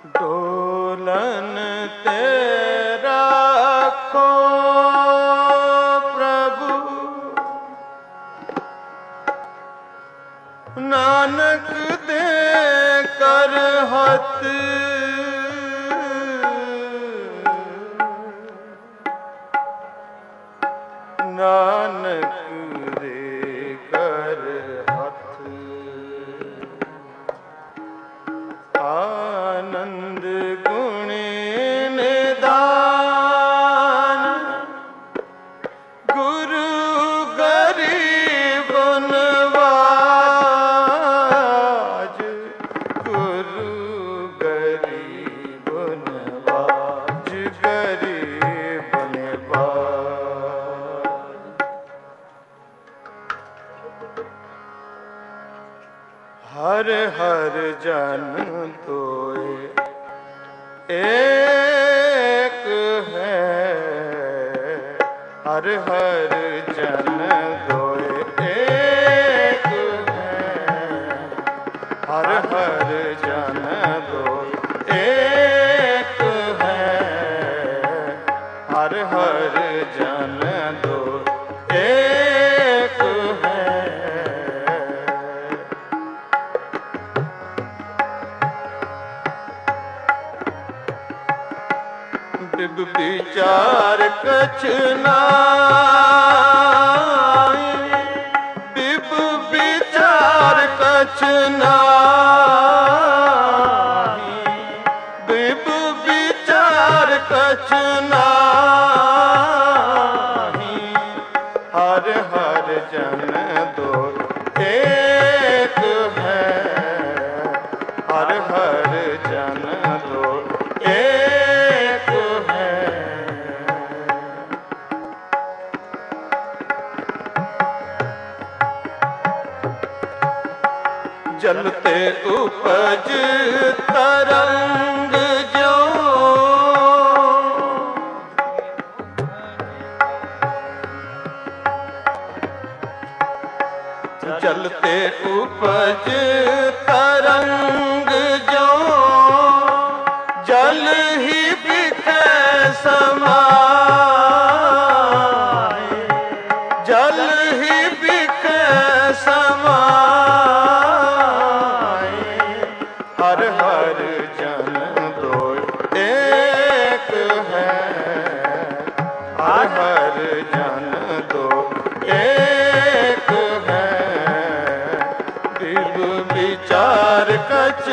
Dolan ते राखो प्रभु, नानक दे कर हत। नानक दे कर हथ, आनंद गुणी निदान, गुरु गरीब नवाज, गुरु गरीब नवाज, गरीब नवाज। हर हर जन तोय एक है, हर हर जन दोय एक है, हर हर जन दोय एक है, हर हर जन दोय एक है। बिब विचार कछ नाई, बिब विचार कछ नाई, बिब विचार कछ नाई, हर हर जन दो एक है, हर हर जन दो एक है। जलते उपज तरंग जो, जलते उपज तरंग जो, जल ही बिखे समाए, जल ही बिखे समाए, हर हर जन दो एक है, हर हर जन दो एक है। बिब विचार कछ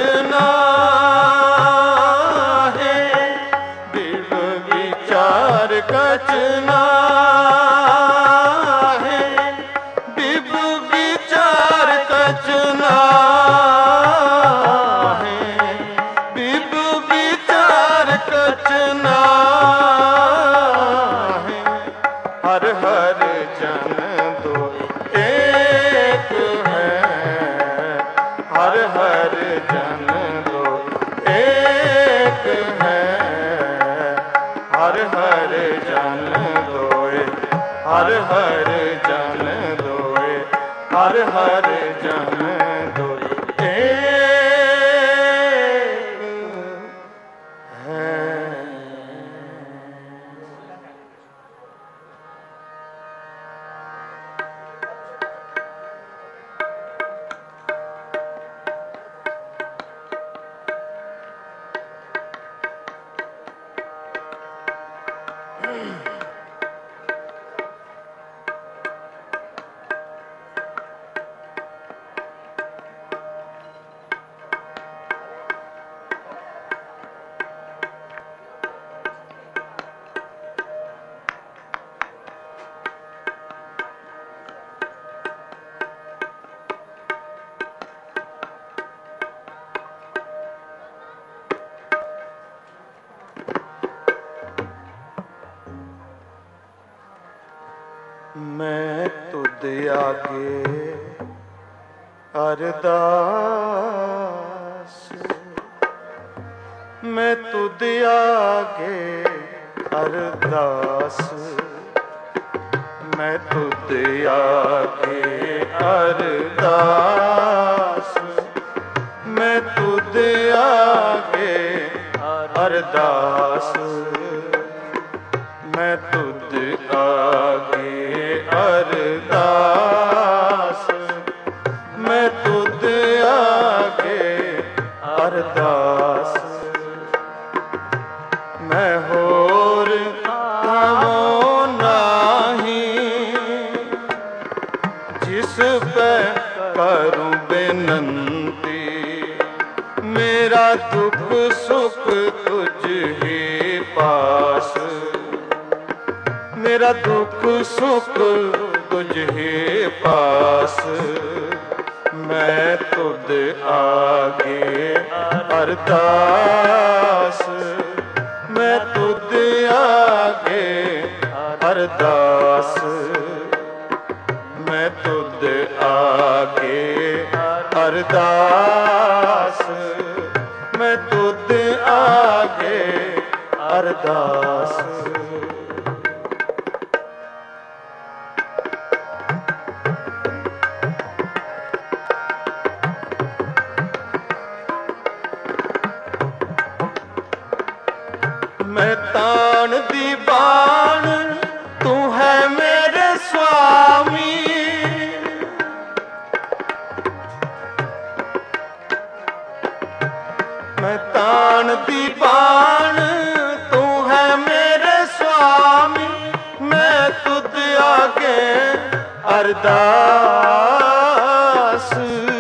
नाहि, बिब विचार कछ नाहि, बिब विचार कछ नाहि, बिब विचार कछ नाहि, हर हर जन दो एक है, हर हर जन दो एक है, हर हर जन दोए, हर हर जन दोए, हर हर जन दोए एक है। मैं तुद आगे अरदास, मैं तुद आगे अरदास, मैं तुद आगे अरदास, मैं तुद आगे ਅਰਦਾਸ ਮੈਂ ਤੁਧ ਆਗੇ ਅਰਦਾਸ ਮੈਂ ਤੁਧ ਆਗੇ ਅਰਦਾਸ ਮੈਂ ਹੋਰ ਕਾਮੋ ਨਾਹੀ ਜਿਸ ਪੈ ਕਰੂੰ ਬੇਨੰਤੀ ਮੇਰਾ ਦੁੱਖ ਸੁਖ ਤੁਝ ਹੀ ਪਾਸ ਮੇਰਾ ਦੁੱਖ ਸੁਖ ਤੁਝ ਹੀ ਪਾਸ ਮੈਂ ਤੁਧ ਆਗੇ ਅਰਦਾਸ ਮੈਂ ਤੁਧ ਆਗੇ ਅਰਦਾਸ ਮੈਂ ਤੁਧ ਆਗੇ ਅਰਦਾਸ ਮੈਂ ਤੁਧ ਆਗੇ ਅਰਦਾਸ ਮੈਂ ਤਾਣ ਦੀ ਬਾਣ ਤੂੰ ਹੈ ਮੇਰੇ ਸੁਆਮੀ ਮੈਂ ਤਾਣ ਦੀ ਬਾਣ ਤੂੰ ਹੈ ਮੇਰੇ ਸੁਆਮੀ ਮੈਂ ਤੁਧ ਆਗੇ ਅਰਦਾਸ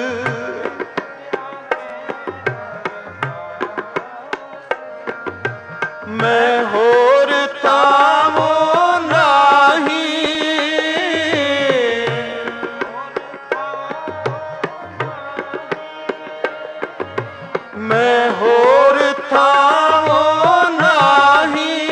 ਮੈਂ ਹੋਰ ਤਾਵੋ ਨਾਹੀ ਮੈਂ ਹੋਰ ਥਾਵੋ ਨਾਹੀ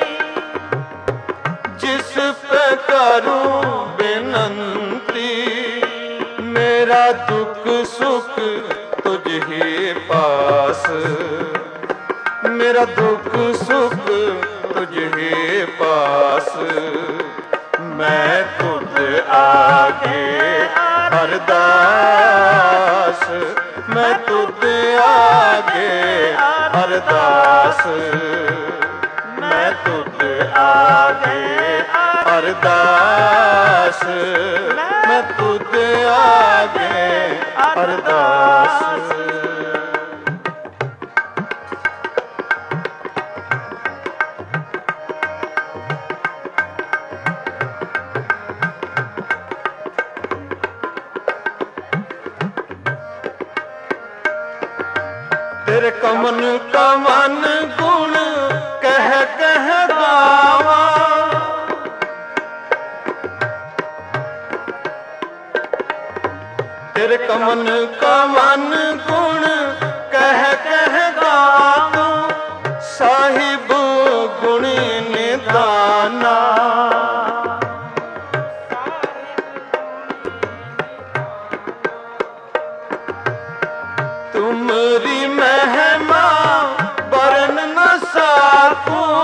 ਜਿਸ ਪੈ ਕਰੂੰ ਬੇਨੰਤੀ ਮੇਰਾ ਦੁੱਖ ਸੁਖ ਤੁਝ ਹੀ ਪਾਸ ਮੇਰਾ ਦੁੱਖ ਸੁਖ ਤੁਝ ਹੀ ਪਾਸ ਮੈਂ ਤੁਧ ਆਗੇ ਅਰਦਾਸ ਮੈਂ ਤੁਧ ਆਗੇ ਅਰਦਾਸ ਮੈਂ ਤੁਧ ਆਗੇ ਅਰਦਾਸ ਮੈਂ ਤੁਧ ਆਗੇ ਅਰਦਾਸ ਤੇਰੇ ਕਮਨ ਕਮਨ ਗੁਣ ਕਹਿ ਕਹਿ ਗਾਵਾਂ ਤੇਰੇ ਕਮਨ ਕਮਨ ਗੁਣ ਕਹਿ ਕਹਿ ਗਾਵਾਂ ਸਾਹਿਬ ਗੁਣੀ ਨਿਦਾਨਾ ਤੁਮਰੀ ਮਹਿਮਾ ਬਰਨ ਨ ਸਾਕੂੰ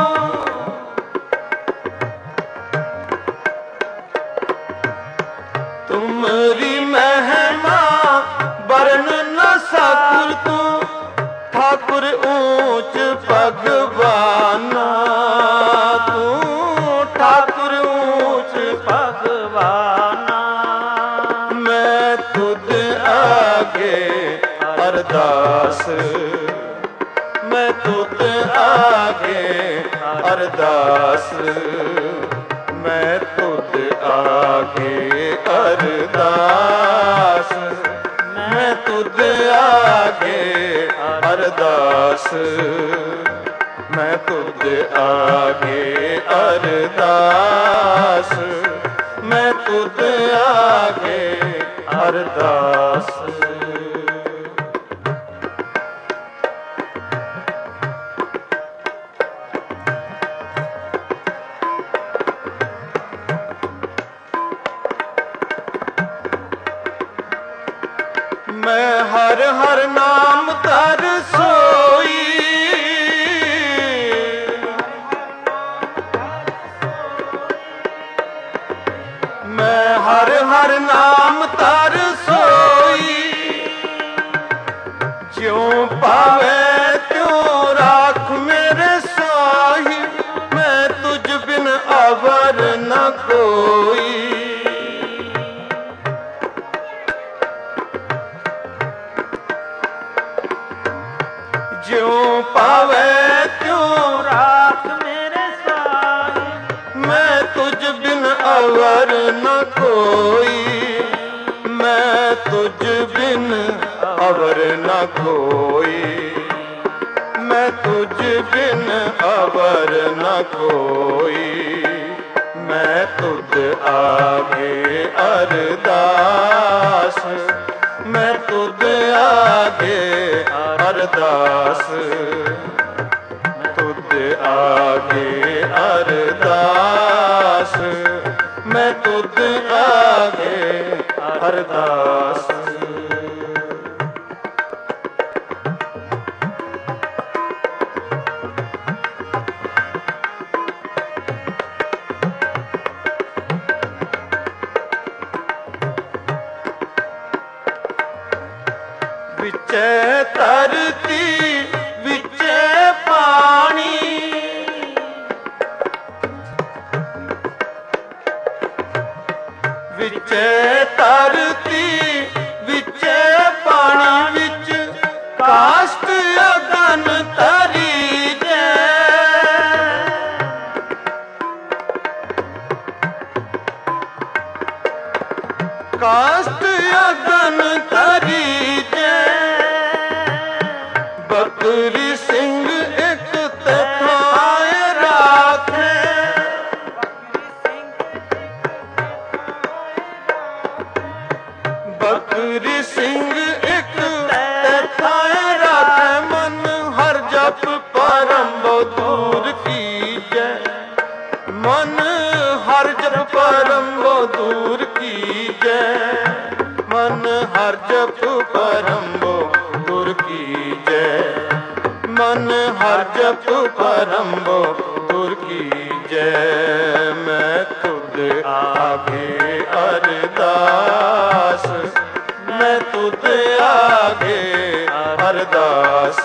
ਤੁਮਰੀ ਮਹਿਮਾ ਬਰਨ ਨ ਸਾਕੁਰ ਤੂੰ ਠਾਕੁਰ ਊਚ ਭਗਵਾਨਾ ਤੂੰ ਠਾਕੁਰ ਊਚ ਭਗਵਾਨਾ ਮੈਂ ਤੁਧ ਆਗੇ ਅਰਦਾਸ ਮੈਂ ਤੁਧ ਆਗੇ ਅਰਦਾਸ ਮੈਂ ਤੁਧ ਆਗੇ ਅਰਦਾਸ ਮੈਂ ਤੁਧ ਆਗੇ ਅਰਦਾਸ ਮੈਂ ਤੁਧ ਆਗੇ ਅਰਦਾਸ ਮੈਂ ਤੁਧ ਆਗੇ ਅਰਦਾਸ मैं हर हर नाम तर सोई मैं हर हर नाम तर सोई ज्यों पावे त्यों राखूं ਜਿਉ ਪਾਵੇ ਤਿਉ ਰਾਖ ਮੇਰੇ ਸਾਹਿਬ। ਮੈਂ ਤੁਝ ਬਿਨ ਅਵਰ ਨ ਕੋਈ, ਮੈਂ ਤੁਝ ਬਿਨ ਅਵਰ ਨ ਕੋਈ, ਮੈਂ ਤੁਝ ਬਿਨ ਅਵਰ ਨ ਕੋਈ। ਮੈਂ ਤੁਧ ਆਗੇ ਅਰਦਾਸ, ਮੈਂ ਤੁਧ ਆਗੇ ਅਰਦਾਸ, ਤੁਧ ਆਗੇ ਅਰਦਾਸ, ਮੈਂ ਤੁਧ ਆਗੇ ਅਰਦਾਸ। ਵਿਚੇ ਧਰਤੀ ਵਿਚੇ ਪਾਣੀ, ਵਿਚੇ ਧਰਤੀ ਵਿਚੇ ਪਾਣੀ, ਵਿੱਚ ਕਾਸ਼ਟ ਅਗਨ ਤਰੀ ਜੈ। ਕਾਸ਼ਟ ਅਗਨ ਤਰੀ ਜੈ, ਬਕਰੀ ਸਿੰਘ ਇੱਕ ਤਥਾਇ ਰਾਖੇ। ਬਕਰੀ ਸਿੰਘ ਇੱਕ ਤਥਾਇ ਰਾਖੇ, ਮਨ ਹਰ ਜਪ ਪਰਮ ਦੂਰ ਕੀਜੈ। ਮਨ ਹਰ ਜਪ ਪਰਮ ਦੂਰ ਕੀਜੈ, ਮਨ ਹਰ ਜਪ ਪਰਮ ਦੂਰ ਕੀਜੈ, ਮਨ ਹਰ ਜਪ ਪਰਮ ਦੂਰ ਕੀਜੈ। ਮੈਂ ਤੁਧ ਆਗੇ ਅਰਦਾਸ, ਮੈਂ ਤੁਧ ਆਗੇ ਅਰਦਾਸ,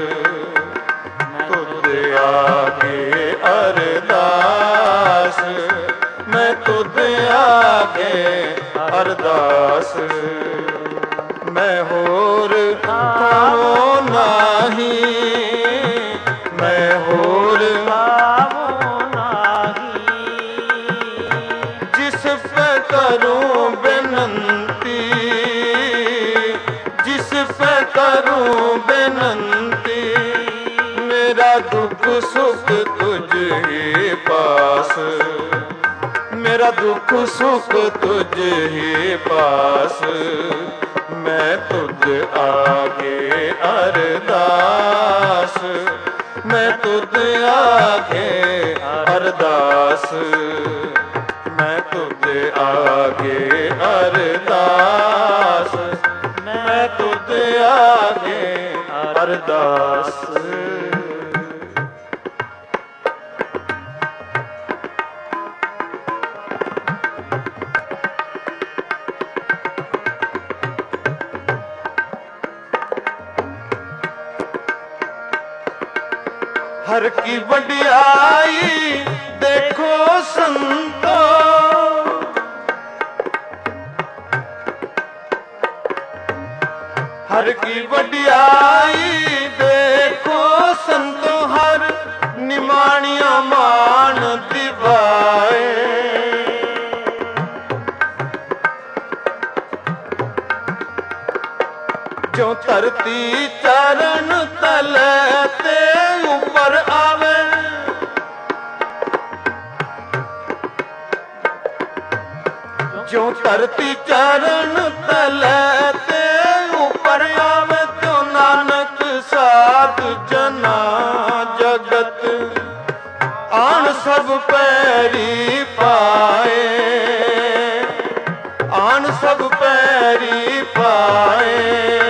ਤੁਧ ਆਗੇ ਅਰਦਾਸ, ਮੈਂ ਤੁਧ ਆਗੇ ਅਰਦਾਸ। ਮੈਂ ਹੋਰ ਥਾਵੋ ਨਾਹੀ, ਮੈਂ ਹੋਰ ਥਾਵੋ ਨਾਹੀ। ਜਿਸ ਪੈ ਕਰੂੰ ਬੇਨੰਤੀ, ਜਿਸ ਪੈ ਕਰੂੰ ਬੇਨੰਤੀ, ਮੇਰਾ ਦੁੱਖ ਸੁਖ ਤੁਝ ਹੀ ਪਾਸ, ਮੇਰਾ ਦੁੱਖ ਸੁਖ ਤੁਝ ਹੀ ਪਾਸ। ਮੈਂ ਤੁਧ ਆਗੇ ਅਰਦਾਸ, ਮੈਂ ਤੁਧ ਆਗੇ ਅਰਦਾਸ, ਮੈਂ ਤੁਧ ਆਗੇ ਅਰਦਾਸ, ਮੈਂ ਤੁਧ ਆਗੇ ਅਰਦਾਸ। हर की वडियाई देखो संतो, हर की वडियाई देखो संतो, हर निमाणिया मान दिवाए। जो धरती चरण तले ते ऊपर आवे, जो धरती चरण तले ते ऊपर आवे, तो नानक साध जना जगत आन सब पैरी पाए, आन सब पैरी पाए,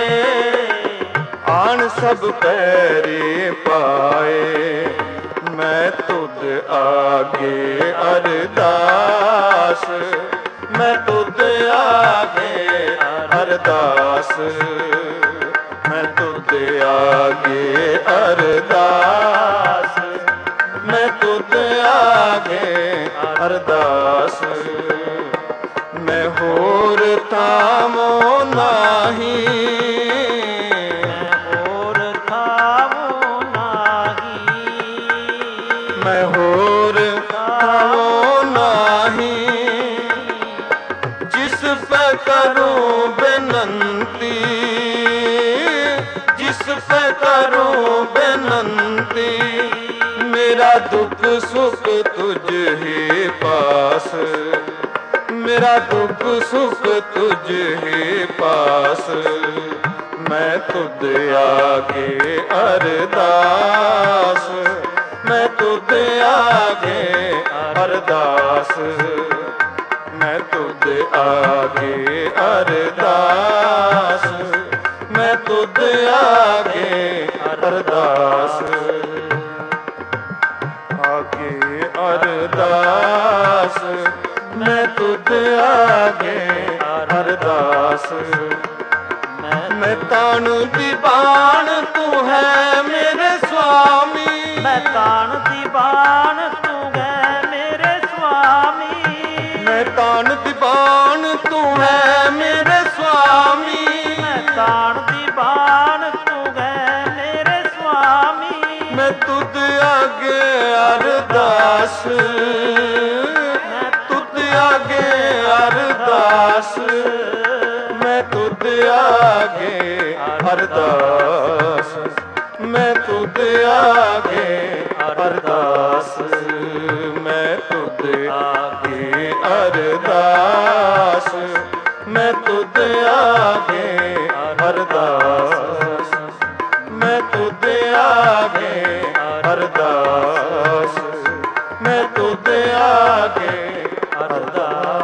आन सब पैरी पाए। मैं तुध आगे अरदास, मैं तुध आगे अरदास, मैं तुध आगे अरदास, मैं तुध आगे अरदास। मैं होर थामो नाही, होर थामो कीर्ति मेरा दुख सुख तुझ ही पास, मेरा दुख सुख तुझ ही पास। मैं तुझ आगे अरदास, मैं तुझ आगे अरदास, मैं तुझ आगे अरदास, मैं तुझ आगे अरदास, आगे अरदास, मैं तुझ आगे अरदास। मैं ताणु दीवान तू है मेरे स्वामी, मैं ताण दीवान तू है मेरे स्वामी, मैं ताण दीवान तू है मेरे स्वामी, मैं ताण दीवान तू है मेरे स्वामी। मैं तुझ आगे अरदास, मैं तुझ आगे अरदास, मैं तुझ आगे अरदास, मैं तुझ आगे अरदास, मैं तुझ आगे अरदास, मैं तुझ आगे अरदास, मैं तुझ आगे अरदास, मैं तुझ आगे अरदास।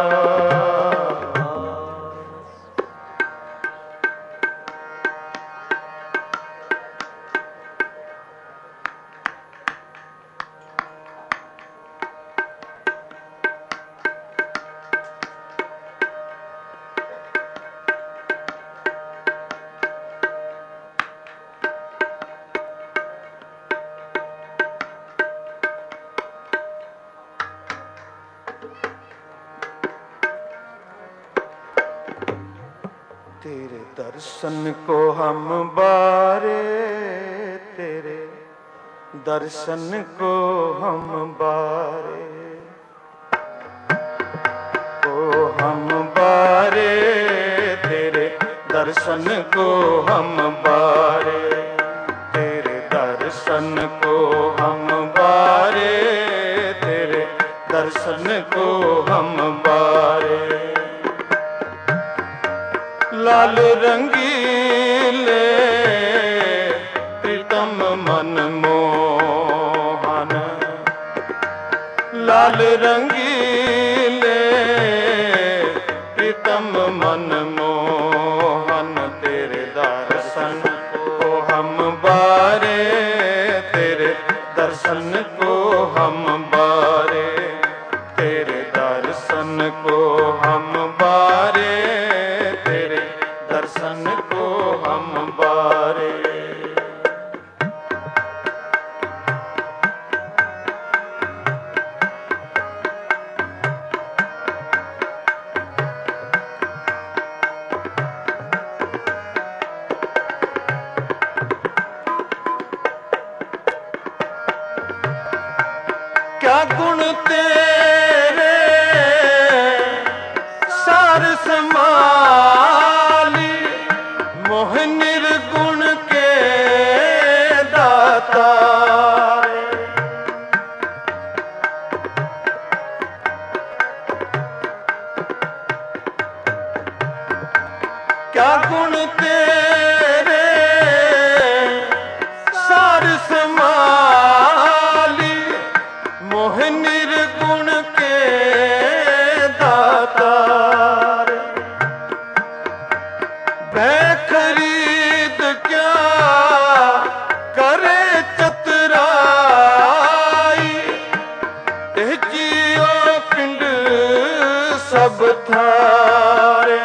तेरे दर्शन को हम बारे, तेरे दर्शन को हम बारे, को हम बारे, तेरे दर्शन को हम बारे, तेरे दर्शन को हम बारे, तेरे दर्शन को हम बारे। लाल रंगीले प्रीतम मन मोहन, लाल रंगीले प्रीतम मन मोहन, तेरे दर्शन को हम बारे, तेरे दर्शन को हम बारे, तेरे दर्शन को हम बारे, तेरे दर्शन को हम बारे। क्या गुण तेरे सार समाली, मोह निर्गुण के दाता। क्या गुण तेरे सार समाली, मोह निर्गुण के दाता। भय खरीद क्या करे चतुराई, एह जियो पिंड सब थारे।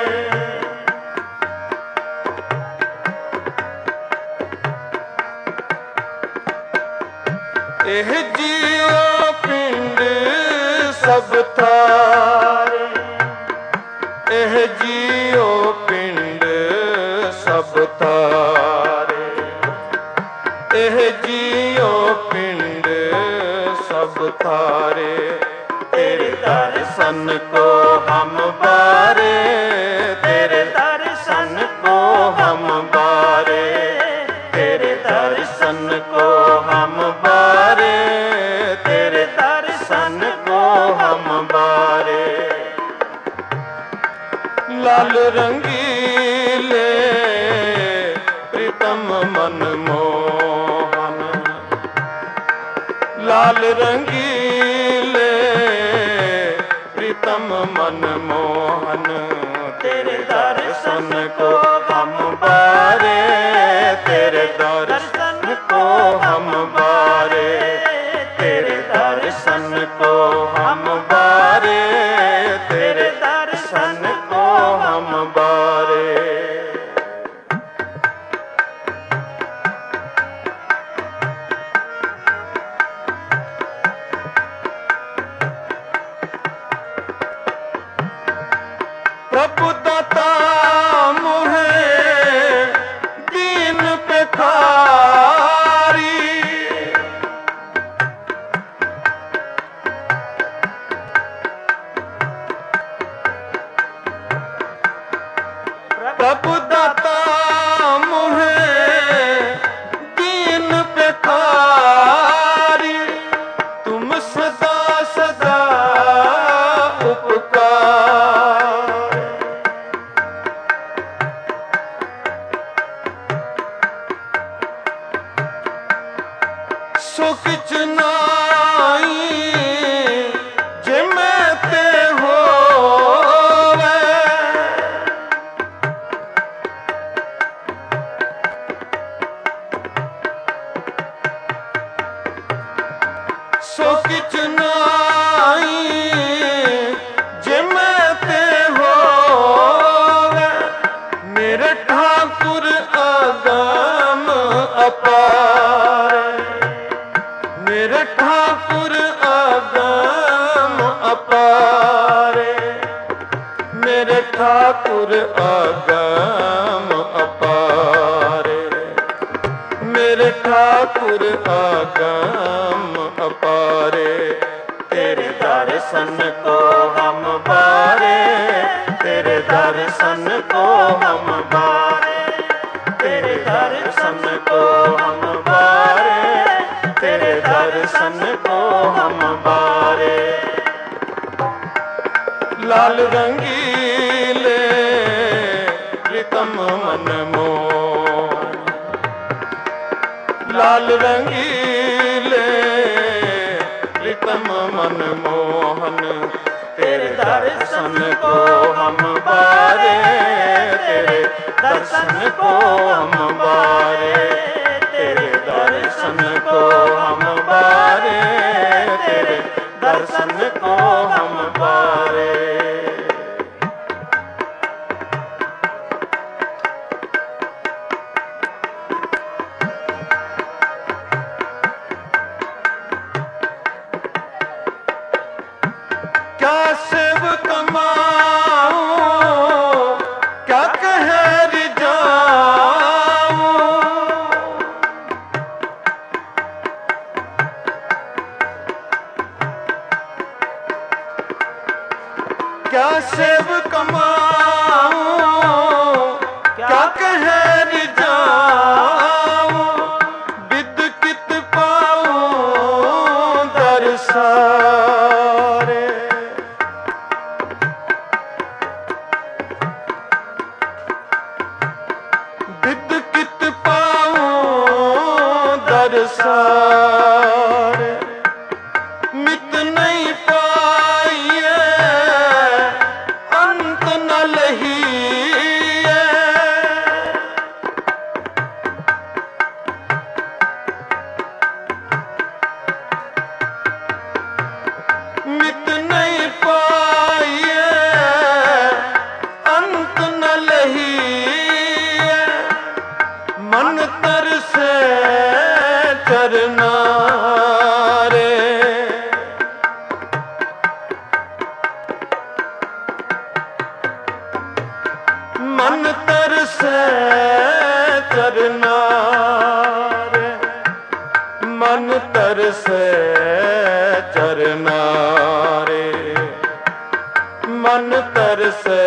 एह जियो पिंड सब थारे, एह जियो पिंड सब थारे, एह जियो पिंड सब थारे। तेरे दर्शन को हम बारे, तेरे दर्शन को हम बारे, तेरे दर्शन को को हम बारे, तेरे दर्शन को हम बारे। लाल रंगीले प्रीतम मन मोहन, लाल रंगीले प्रीतम मन मोहन, तेरे दर्शन को हम बारे, तेरे दर्शन को हम बारे, तेरे दर्शन को हम बारे, तेरे दर्शन को हम बारे। प्रभु दाता मुहे दीन पे खारी, प्रभु दाता मुहे दीन पे खारी, तुम सदा सदा उपकार। सो किच नाई जे मैं ते होवे, सो किच नाई जे मैं ते होवे, मेरे ठाकुर अगम अपार, मेरे ठाकुर अगम अपारे, मेरे ठाकुर अगम अपारे, मेरे ठाकुर अगम अपारे। तेरे दर्शन को हम बारे, तेरे दर्शन को हम बारे, तेरे दर्शन को हम बारे, तेरे दर्शन को हम बारे। लाल रंगीले प्रीतम मन मोहन, लाल रंगीले प्रीतम मन मोहन, तेरे दर्शन को हम बारे, तेरे दर्शन को हम बारे, तेरे दर्शन को हम बारे, तेरे दर्शन को हम बारे। क्या सेव कमाऊं, क्या कहर जाऊं, क्या सेव कमाऊं, क्या कहर जाऊं, विद कित पाऊं दरसारे, विद कित पाऊं दरसारे, मित नहीं पाइए अंत न लहीए, मित नहीं पाइए अंत न लहीए, मन तरसे चरना रे, मन तरसे चरना रे, मन तरसे चरना रे, मन तरसे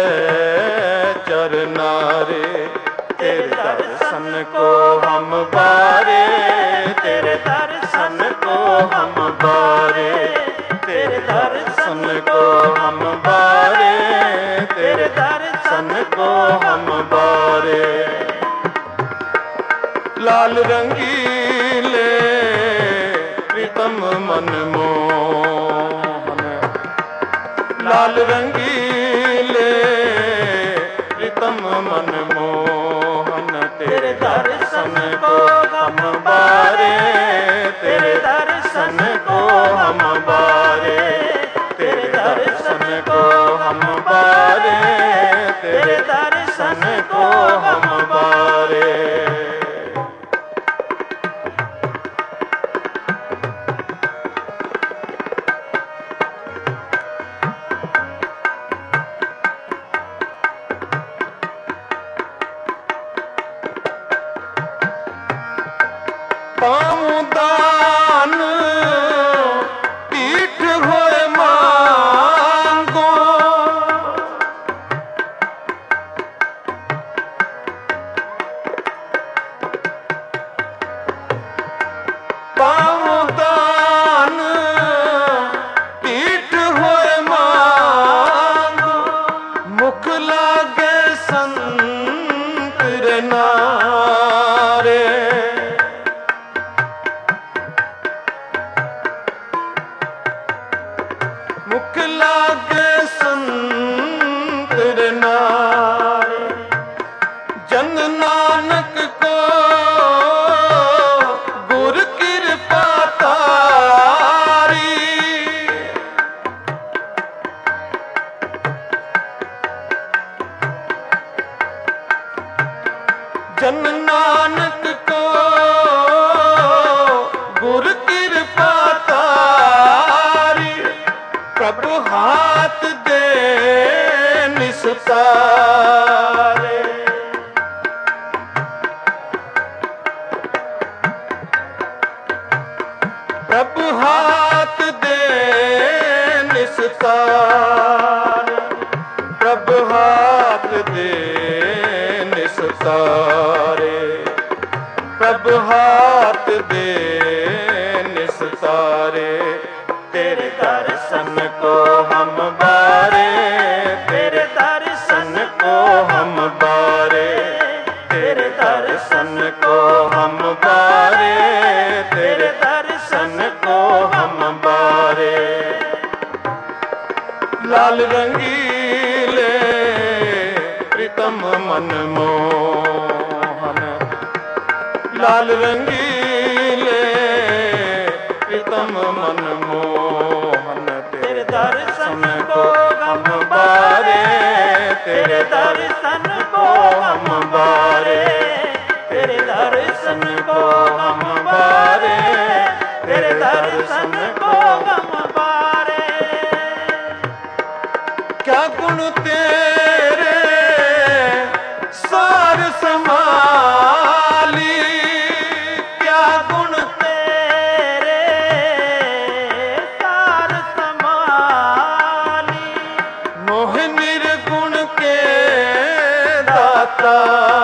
चरना रे। तेरे दर्शन को हम बारे, तेरे दर्शन को हम बारे, तेरे दर्शन को हम बारे, तेरे दर्शन को हम बारे। लाल रंगीले प्रीतम मन मोहन, लाल रंगीले प्रीतम मन मोहन, तेरे दर्शन को हम बारे, तेरे दर्शन को हम बारे, तेरे दर्शन को हम बारे, तेरे दर्शन को हम बारे। पाऊदान पीठ होए मांगो, पाऊदान पीठ होए मांगो, मुख लागे संत रे नारे। मुख लागे संत रे नारे, जन नानक को गुर कृपा तारी। जन नानक को गुर कृपा तारी, प्रभु हाथ दे निस्तारे। प्रभु हाथ दे निस्तारे, प्रभु हाथ दे निस्तारे, प्रभु हाथ दे निस्तारे। तेरे दर्शन को हम बारे, तेरे दर्शन को हम बारे, तेरे दर्शन को हम बारे, तेरे दर्शन को हम बारे। लाल रंगीले प्रीतम मन मोहन, लाल रंगीले प्रीतम मन मोहन, तेरे दर्शन को हम बारे, तेरे दर्शन को हम बारे, तेरे दर्शन को हम बारे, तेरे दर्शन को हम बारे। क्या गुण तेरे सार समाली, क्या गुण तेरे सार समाली, मोह निर्गुण के दाता,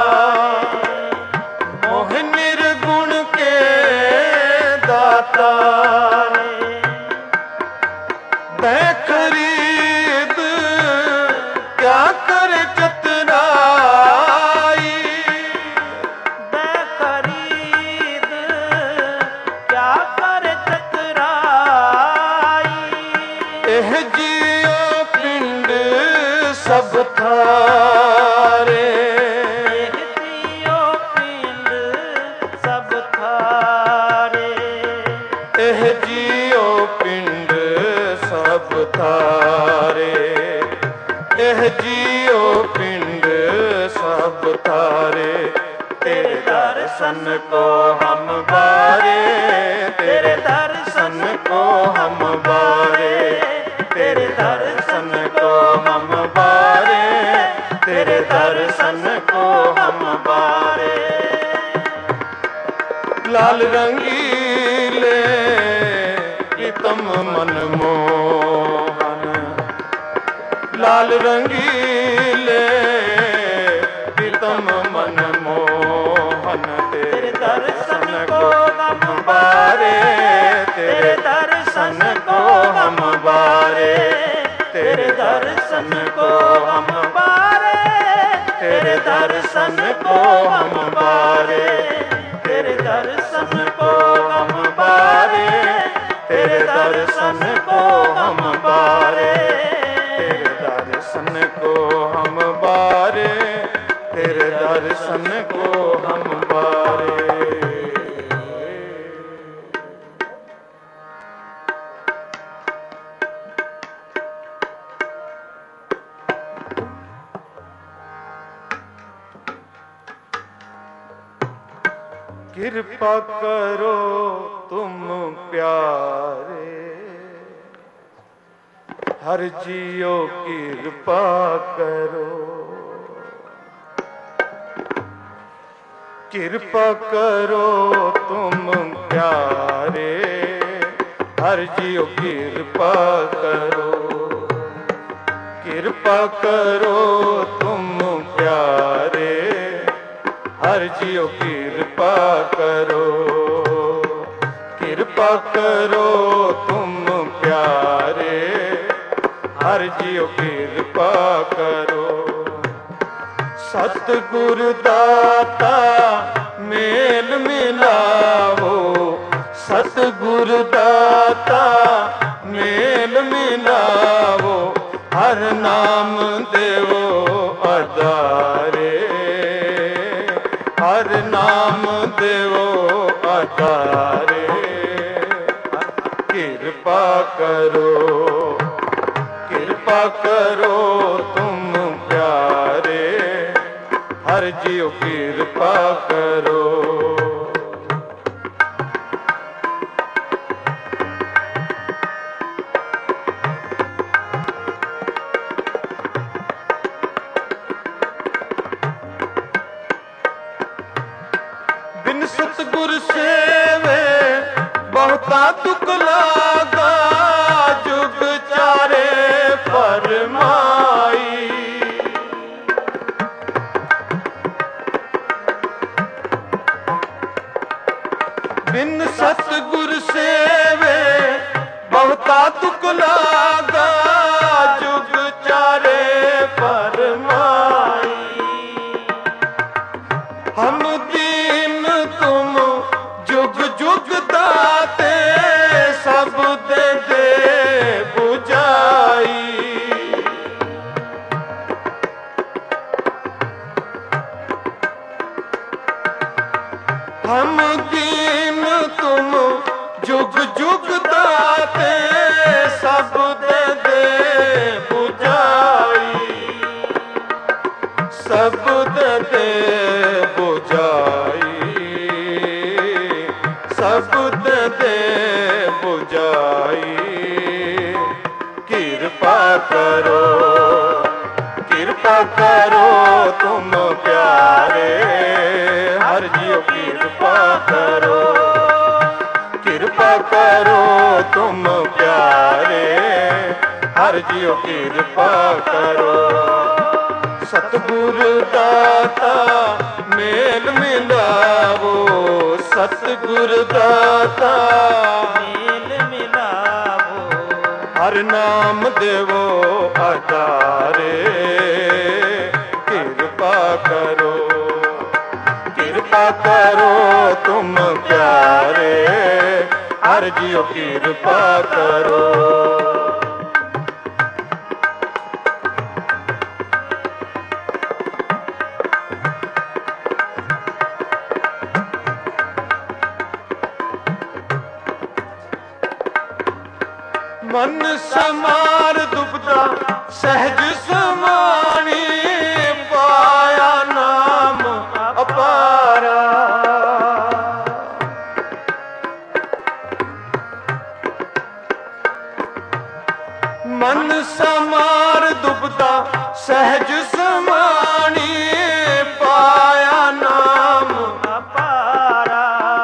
मोह निर्गुण के दाता। दै खरीद क्या करे चतुराई, दै खरीद क्या करे चतुराई। एह जियो पिंड सब थारे, एह जियो पिंड सब थारे, एह जियो पिंड सब थारे, एह जियो पिंड सब थारे। तेरे दर्शन को हम बारे, तेरे दर्शन को हम बारे, तेरे दर्शन को हम बारे, तेरे दर्शन को हम बारे। लाल रंगीले प्रीतम मन मोहन, लाल रंगीले प्रीतम मन मोहन, तेरे दर्शन को हम प्यारे, तेरे दर्शन को हम बारे, तेरे दर्शन को हम बारे, तेरे दर्शन को हम बारे, तेरे दर्शन को हम बारे, तेरे दर्शन को हम बारे, तेरे दर्शन को हम बारे, तेरे दर्शन को हम बारे। कृपा करो तुम प्यारे, हर जियो कृपा करो, कृपा करो तुम प्यारे, हर जियो कृपा करो, कृपा करो तुम प्यारे, हर जियो कृपा करो, कृपा करो तुम प्यारे, हर जियो कृपा करो। सतगुर दाता मेल मिलावो, सतगुर दाता मेल मिलावो, हर नाम देवो आधारे, हर नाम देवो आधारे। कृपा करो, कृपा करो तुम प्यारे, हर जीव कृपा करो। बिन सतगुर सेवे बहुता दुख लागा, जुग चारे फरमाई। बिन सतगुर सेवे बहुता दुख लागा, जुग चारे फरमाई। हम दीन तुम जुग जुग दाते, सब दे दे बुझाई। हम दीन तुम जुग जुग दाते, सब दे दे बुझाई, सब दे दे बुझाई, सब दे दे बुझाई। कृपा करो, कृपा करो तुम प्यारे, हर जीव कृपा करो, कृपा करो तुम प्यारे, हर जीव कृपा करो। सतगुर दाता मेल मिलावो, सतगुर दाता मेल मिलावो, हर नाम देवो आधारे। कृपा करो, कृपा करो तुम प्यारे, हर जीव कृपा करो। मन समार दुबदा सहज समानी, पाया नाम अपारा। मन समार दुबदा सहज समानी, पाया नाम अपारा।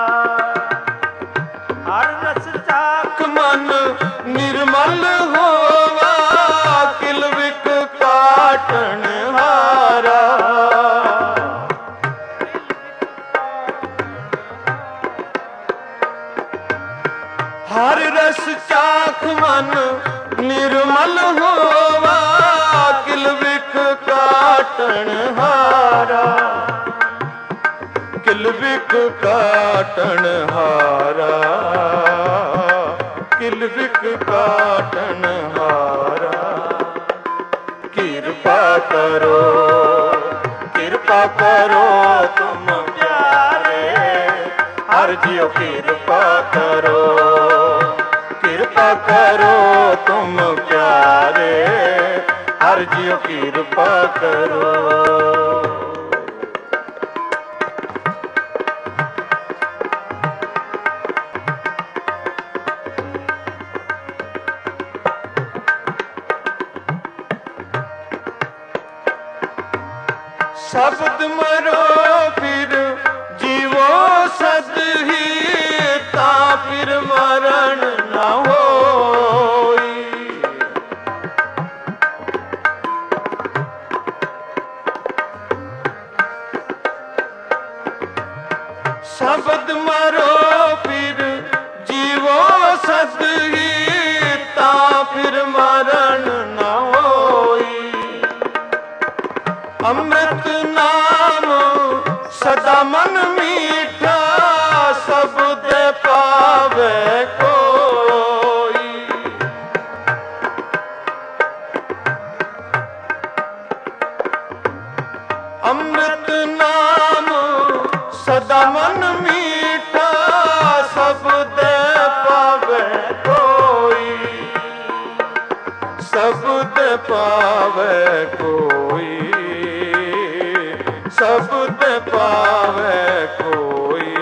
हर रस चाख मन निर्मल होवा, किलविक काटन हारा। ਹਰ ਰਸ ਚਾਖ ਮਨ ਨਿਰਮਲ ਹੋਵਾ, ਕਿਲ ਵਿਖ ਕਾਟਣ ਹਾਰਾ, ਕਿਲ ਵਿਖ ਕਾਟਣ ਹਾਰਾ, ਕਿਲ ਵਿਖ ਕਾਟਣ ਹਾਰਾ। ਕਿਰਪਾ ਕਰੋ, ਕਿਰਪਾ ਕਰੋ ਤੁਮ ਪਿਆਰੇ, ਹਰ ਜੀਓ ਕਿਰਪਾ ਕਰੋ, ਕਿਰਪਾ ਕਰੋ ਤੁਮ ਪਿਆਰੇ, ਹਰ ਜੀਓ ਕਿਰਪਾ ਕਰੋ। ਸ਼ਬਦ ਮਰੋ ਫਿਰ ਜੀਵੋ ਸਦ ਹੀ, ਤਾਂ ਫਿਰ ਮਰਨ ਨਾ ਹੋਈ। ਸ਼ਬਦ ਮਰੋ ਫਿਰ ਜੀਵੋ ਸਦ ਹੀ, ਤਾਂ ਫਿਰ ਮਰਨ ਨਾ ਹੋਈ। ਅੰਮ੍ਰਿਤ ਨਾਮ ਸਦਾ ਮਨ ਮੀਠਾ, ਸਬਦ ਪਾਵੇ ਕੋਈ। ਅੰਮ੍ਰਿਤ ਨਾਮ ਸਦਾ ਮਨ ਮੀਠਾ, ਸਬਦ ਪਾਵੇ ਕੋਈ, ਸਬਦ ਪਾਵੇ ਕੋਈ, ਸਬਦ ਪਾਵੇ ਕੋਈ।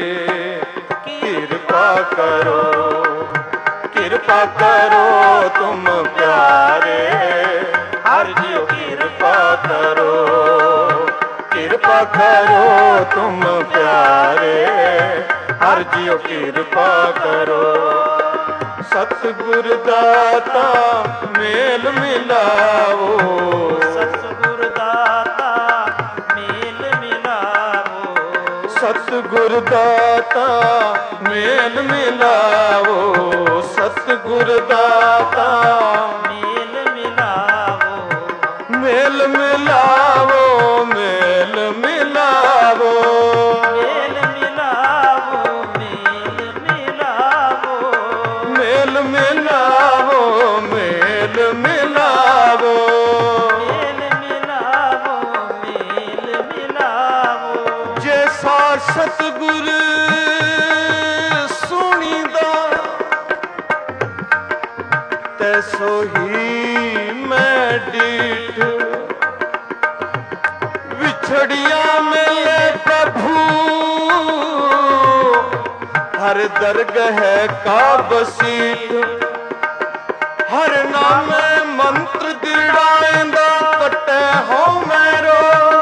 ਕਿਰਪਾ ਕਰੋ, ਕਿਰਪਾ ਕਰੋ ਤੁਮ ਪਿਆਰੇ, ਹਰ ਜੀਓ ਕਿਰਪਾ ਕਰੋ, ਕਿਰਪਾ ਕਰੋ ਤੁਮ ਪਿਆਰੇ, ਹਰ ਜੀਓ ਕਿਰਪਾ ਕਰੋ। ਸਤਿਗੁਰ ਦਾਤਾ ਮੇਲ ਮਿਲਾਵੋ, ਸਤਿਗੁਰ ਦਾਤਾ ਮੇਲ ਮਿਲਾਵੋ, ਸਤਿਗੁਰ ਦਾਤਾ ਮੇਲ ਮਿਲਾਵੋ, ਸਤਿਗੁਰ ਦਾਤਾ ਮੇਲ ਮਿਲਾਵੋ, ਮੇਲ ਮਿਲਾਵੋ, ਮੇਲ ਮਿਲਾਵੋ, ਮੇਲ ਮਿਲਾਵੋ, ਮੇਲ ਮਿਲਾਵੋ, ਮੇਲ ਮਿਲਾਵੋ, ਮੇਲ ਮਿਲਾਵੋ। ਮੇਲ ਮਿਲਾਵੋ, ਮੇਲ ਮਿਲਾਵੋ। ਜੇ ਸਾਰ ਸਤਿਗੁਰ ਸੁਣੀਦਾ, ਤੈ ਸੋਹੀ ਮੈਂ ਡੀਠ। ਵਿਛੜਿਆ ਮਿਲੇ ਪ੍ਰਭੂ, ਹਰ ਦਰਗਹਿ ਕਾ ਬਸੀਠ। ਹਰ ਨਾਮੇ ਮੰਤਰ ਦਿੜਾਇਂਦਾ, ਕਟੈ ਹੋ ਮੈਰੋ।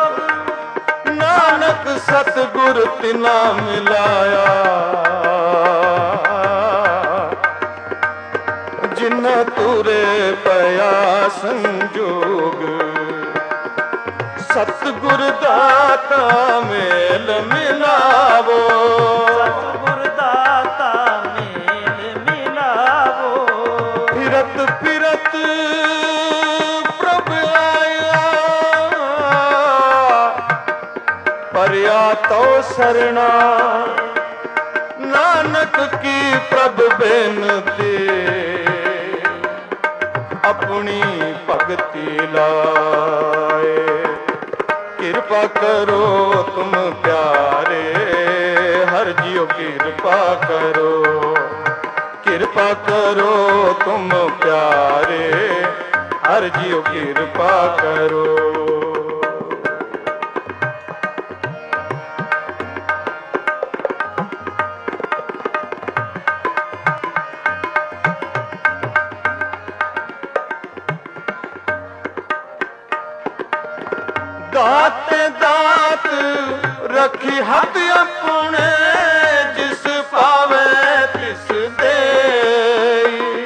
ਨਾਨਕ ਸਤਿਗੁਰ ਤਿਨਾ ਮਿਲਾਇਆ, ਜਿਨ੍ਹਾਂ ਤੁਰੇ ਪਿਆ ਸੰਜੋਗ। ਸਤਿਗੁਰ ਦਾਤਾ ਮੇਲ ਮਿਲਾਵੋ, ਸਤਿਗੁਰ ਦਾਤਾ ਮੇਲ ਮਿਲਾਵੋ। ਫਿਰਤ ਫਿਰਤ ਪ੍ਰਭ ਆਇਆ, ਪਰਿਆ ਤੋ ਸਰਣਾ। ਨਾਨਕ ਕੀ ਪ੍ਰਭ ਬੇਨਤੀ, ਆਪਣੀ ਭਗਤੀ ਲਾਏ। ਕਿਰਪਾ ਕਰੋ ਤੁਮ ਪਿਆਰੇ, ਹਰ ਜੀਓ ਕਿਰਪਾ ਕਰੋ, ਕਿਰਪਾ ਕਰੋ ਤੁਮ ਪਿਆਰੇ, ਹਰ ਜੀਓ ਕਿਰਪਾ ਕਰੋ। ਦਾਤੇ ਦਾਤ ਰਖੀ ਹੱਥ ਆਪਣੇ, ਜਿਸ ਪਾਵੇ ਤਿਸ ਦੇਈ।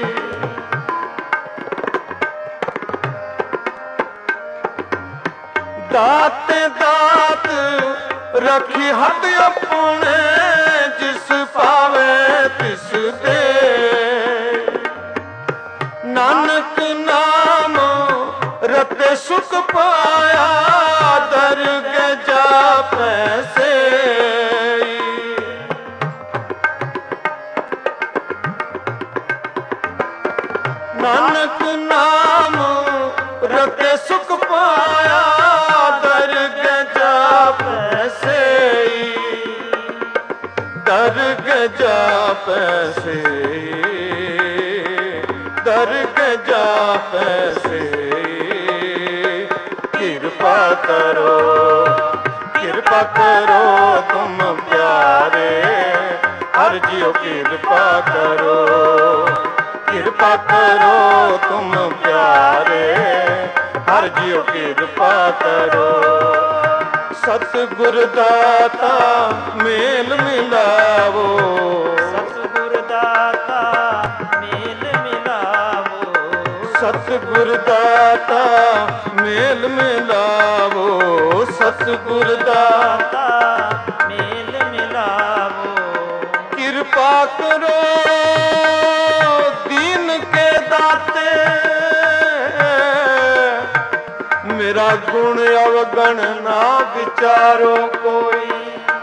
ਦਾਤੇ ਦਾਤ ਰਖੀ ਹੱਥ ਆਪਣੇ, ਜਿਸ ਪਾਵੇ ਤਿਸ ਦੇਈ। सुख पाया दरग जापै से। नानक नाम रखे सुख पाया दरग जापै से। दरग जापै से। दरग जापै से। कृपा करो कृपा करो तुम प्यारे हर जियो कृपा करो। कृपा करो तुम प्यारे हर जियो कृपा करो। सतगुर दाता मेल मिलावो। सतगुर दाता मेल मिलावो। सतगुर दाता मेल मिलावो। सतगुर दाता मेल मिलावो। कृपा करो दीन के दाते मेरा गुण अवगण ना विचारो कोई।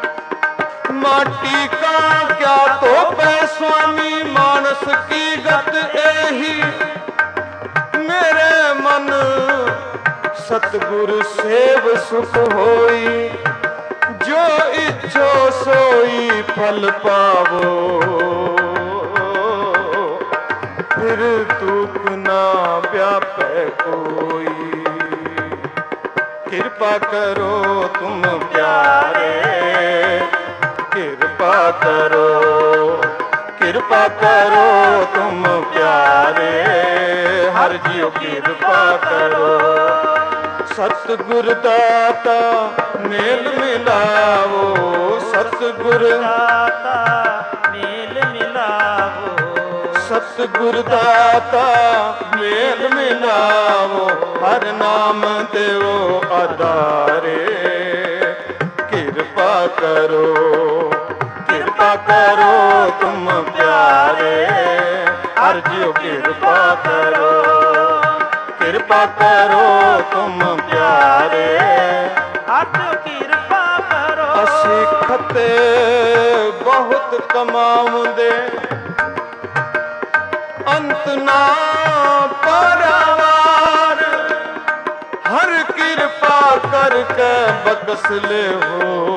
माटी का क्या तो पै स्वामी मानस की गत एही। मेरे मन सतगुरु सेव सुख होई। जो इच्छो सोई फल पावो। फिर दुख ना व्यापै कोई। कृपा करो तुम प्यारे कृपा करो। कृपा करो तुम प्यारे हर जियो कृपा करो। सतगुर दाता मेल मिलावो। सतगुर दाता मेल मिलावो। सतगुर दाता मेल मिलावो। हर नाम देवो आधारे कृपा करो। कृपा करो तुम प्यारे हर जियो कृपा करो। कृपा करो तुम प्यारे हर कृपा करो। ਅਸੀਂ ਖੱਤੇ ਬਹੁਤ ਕਮਾਉਂਦੇ ਅੰਤ ਨਾ ਪਰਵਾਰ। ਹਰ ਕਿਰਪਾ ਕਰਕੇ ਬਖਸ਼ ਲੈ ਹੋ।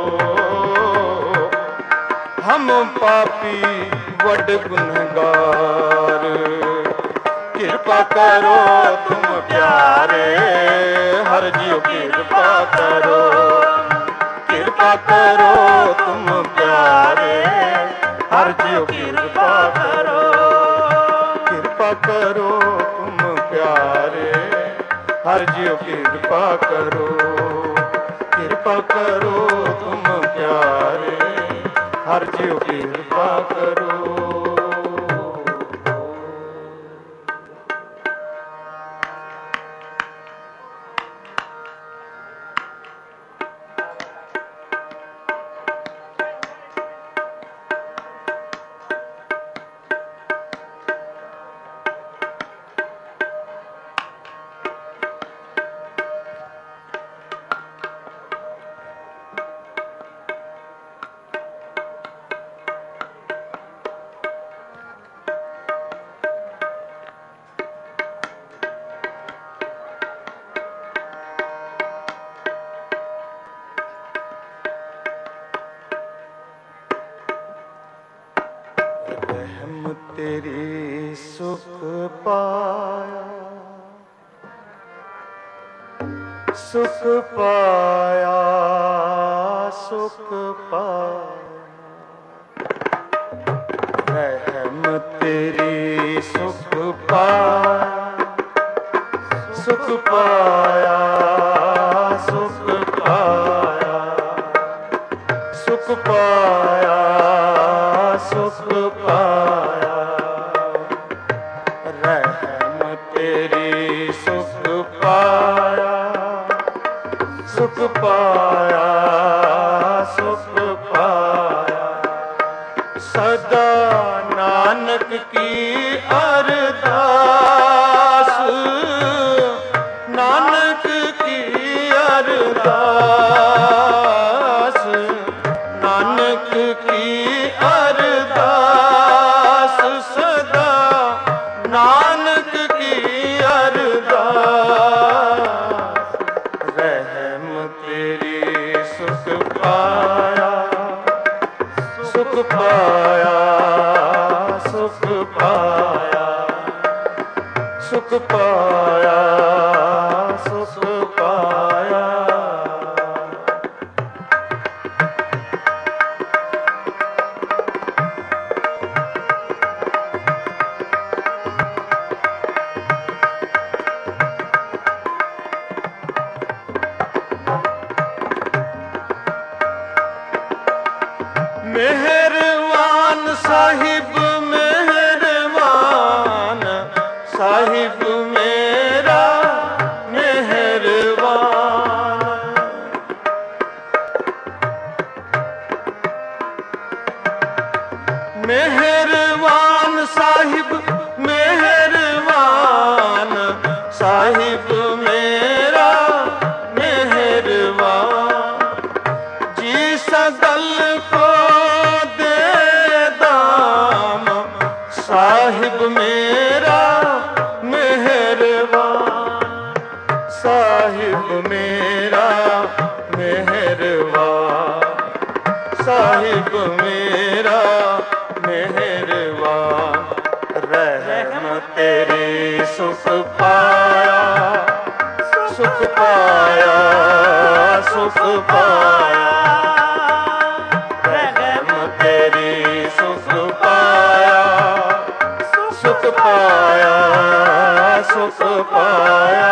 ਹਮ ਪਾਪੀ ਵੱਡ ਗੁਨਹਗਾਰ। कृपा करो तुम प्यारे हर जियो कृपा करो। कृपा करो तुम प्यारे हर जियो कृपा करो। कृपा करो तुम प्यारे हर जियो कृपा करो। कृपा करो तुम प्यारे हर जियो कृपा करो। तेरी सुख पाया सुख पाया सुख पाया। रहम तेरी सुख पाया सुख पाया सुख पाया सुख पाया सुख पाया। रहम तेरी सुख पाया सुख पाया सुख पाया। सदा नानक की अरदास नानक ਸੁਖ ਪਾਇਆ, ਸੁਖ ਪਾਇਆ, ਸੁਖ ਪਾਇਆ। मेहरबान साहिब मेहरबान, साहिब मेरा मेहरबान। मेहरबान साहिब मेहरबान, साहिब मेरा मेहरबान। जी सगल को साहिब मेरा मेहरबान, साहिब मेरा मेहरबान, साहिब मेरा मेहरबान। रहम तेरी सुख पाया, सुख पाया, सुख पाया। रहम तेरी सुख पाया, सुख पाया, सुख पाया।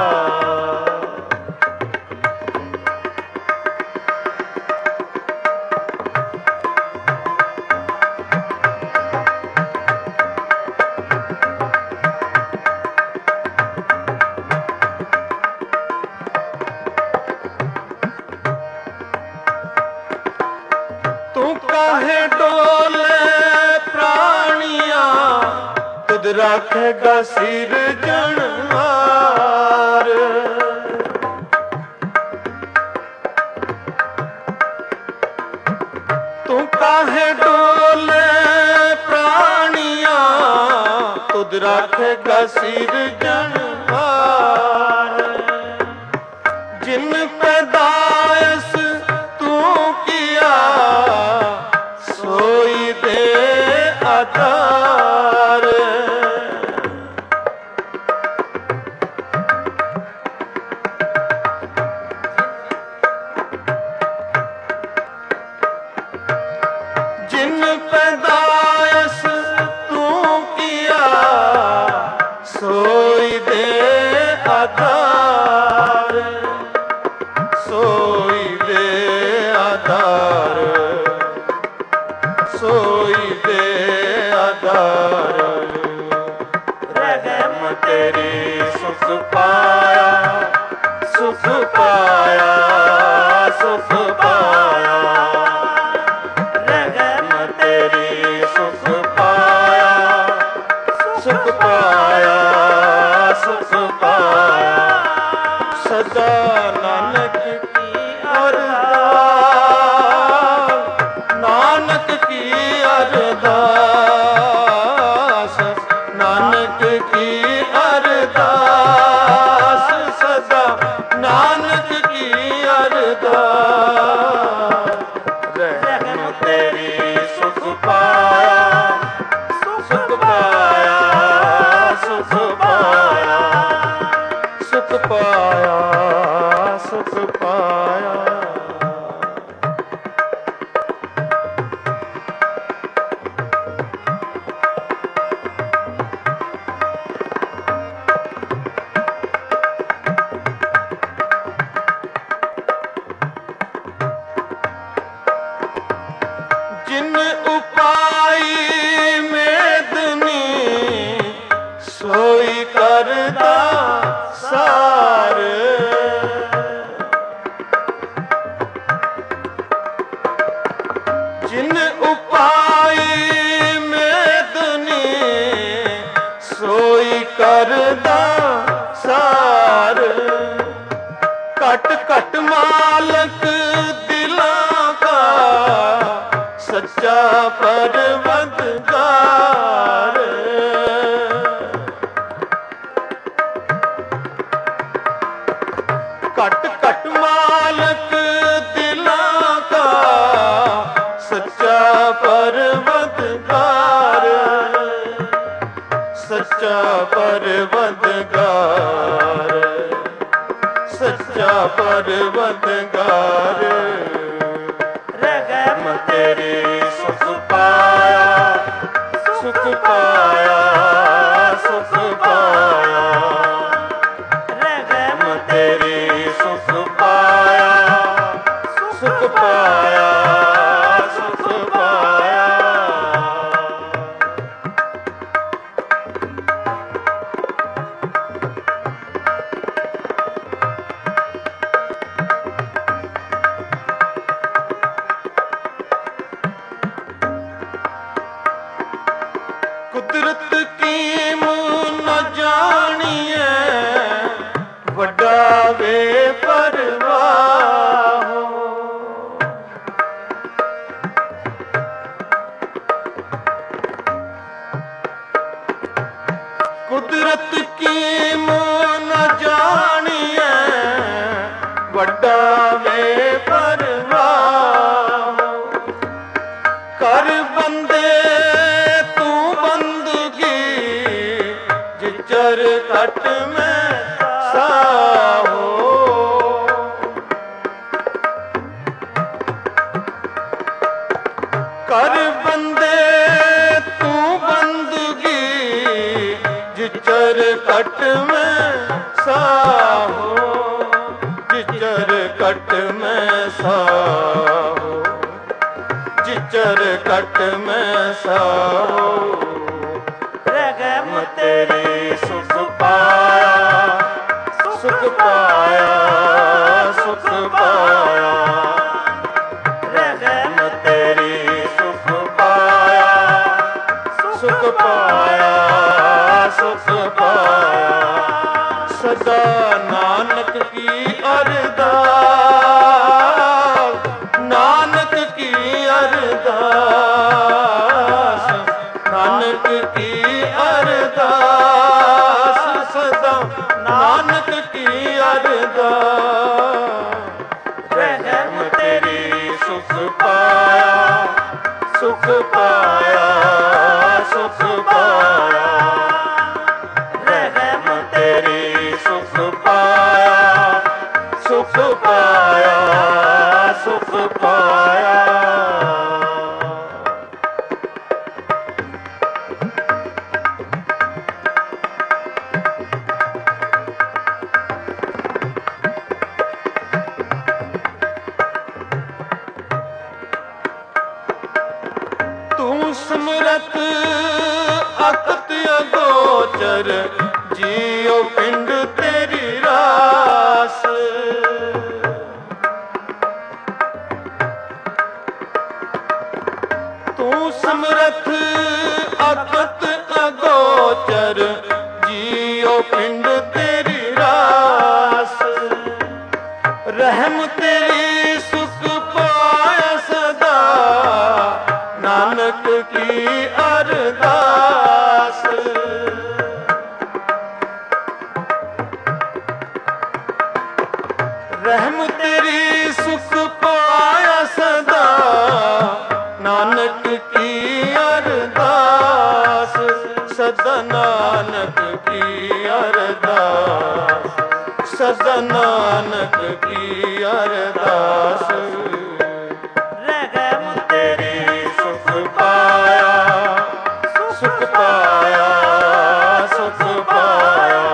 तू काहे डोले प्राणिया, तुद राखेगा सिर जनहार। तू काहे डोले प्राणिया, तुद राखेगा सिर जनहार। जिन पैदाइश तू किया, सोई दे आधार। जिन पैदाइश तू किया, सोई दे आधार, सोई दे आधार, सोई दे आधार। रहम तेरी सुख पाया, सुख पाया, सुख पाया। रहम तेरी सुख पाया, सुख पाया, सुख पाया। सदा नानक की अरदास, नानक की अरदास, नानक की अरदास। सदा नानक की अरदास। रहम तेरी सुख पाया, सुख पाया, सुख पाया, सुख पाया, सुख पाया। ਸੱਚਾ ਪਰਵਦਗਾਰ, ਸੱਚਾ ਪਰਵਦਗਾਰ। ਰਹਿਮ ਤੇਰੀ ਸੁਖ ਪਾਇਆ, ਸੁਖ ਪਾਇਆ, ਸੁਖ ਪਾਇਆ। ਰਹਿਮ ਤੇਰੀ ਸੁਖ ਪਾਇਆ, ਸੁਖ ਪਾਇਆ, ਸੁਖ ਪਾਇਆ। ਕੁਦਰਤ ਕੀਮ ਨ ਜਾਣੀਐ, ਵੱਡਾ ਵੇ ਪਰਵਾਹੋ। ਕੁਦਰਤ ਕੀਮ ਨ ਜਾਣੀਐ, ਵੱਡਾ ਵੇ ਪਰਵਾਹੋ। ਕਰ ਬੰਦੇ ਤੂੰ ਬੰਦਗੀ, ਜਿਚਰ ਘਟ ਮੈਂ ਸਾਹੋ। ਕਰ ਬੰਦੇ ਤੂੰ ਬੰਦਗੀ, ਜਿਚਰ ਘਟ ਮੈਂ ਸਾਹੋ। ਜਿਚਰ ਘਟ ਮੈਂ ਸਾਹੋ, ਜਿਚਰ ਘਟ ਮੈਂ ਸਾਹੋ। ਰਹਿਮ ਤੇਰੀ ਸੁਖ ਪਾਇਆ, ਸੁਖ ਪਾਇਆ, ਸੁਖ ਪਾਇਆ। ਰਹਿਮ ਤੇਰੀ ਸੁਖ ਪਾਇਆ, ਸੁਖ ਪਾਇਆ, ਸੁਖ ਪਾਇਆ। ਸਦਾ ਨਾਨਕ ਕੀ ਅਰਦਾਸ, ਨਾਨਕ ਕੀ ਅਰਦਾਸ, ਨਾਨਕ ਕੀ ਅਰਦਾਸ। ਸਦਾ ਨਾਨਕ ਕੀ ਅਰਦਾਸ। ਰਹਿਮ ਤੇਰੀ ਸੁਖ ਪਾਇਆ, ਸੁਖ ਪਾਇਆ, ਸੁਖ ਪਾਇਆ। ਰਹਿਮ ਤੇਰੀ ਸੁਖ ਪਾਇਆ, ਸੁਖ ਪਾਇਆ, ਸੁਖ ਪਾਇਆ। ਤੂੰ ਸਮਰਤ ਅਕਤ ਅਗੋਚਰ, ਜੀਉ ਪਿੰਡ ਤੇਰੀ ਰਾਸ। ਤੂੰ ਸਮਰਥ ਅਕਤ ਅਗੋਚਰ, ਜੀਉ ਪਿੰਡ ਤੇਰੀ ਰਾਸ। ਰਹਿਮ ਤੇਰੀ ਸੁਖ ਪਾਇਆ ਸਦਾ, ਨਾਨਕ ਕੀ ਅਰਦਾਸ। ਰਹਿਮ ਤੇਰੀ ਸੁਖ ਪਾਇਆ ਸਦਾ, ਨਾਨਕ ਕੀ ਅਰਦਾਸ। ਸਦਾ ਨਾਨਕ ਕੀ ਅਰਦਾਸ, ਸਦਾ ਨਾਨਕ ਕੀ ਅਰਦਾਸ। ਰਹਿਮ ਤੇਰੀ ਸੁਖ ਪਾਇਆ, ਸੁਖ ਪਾਇਆ, ਸੁਖ ਪਾਇਆ।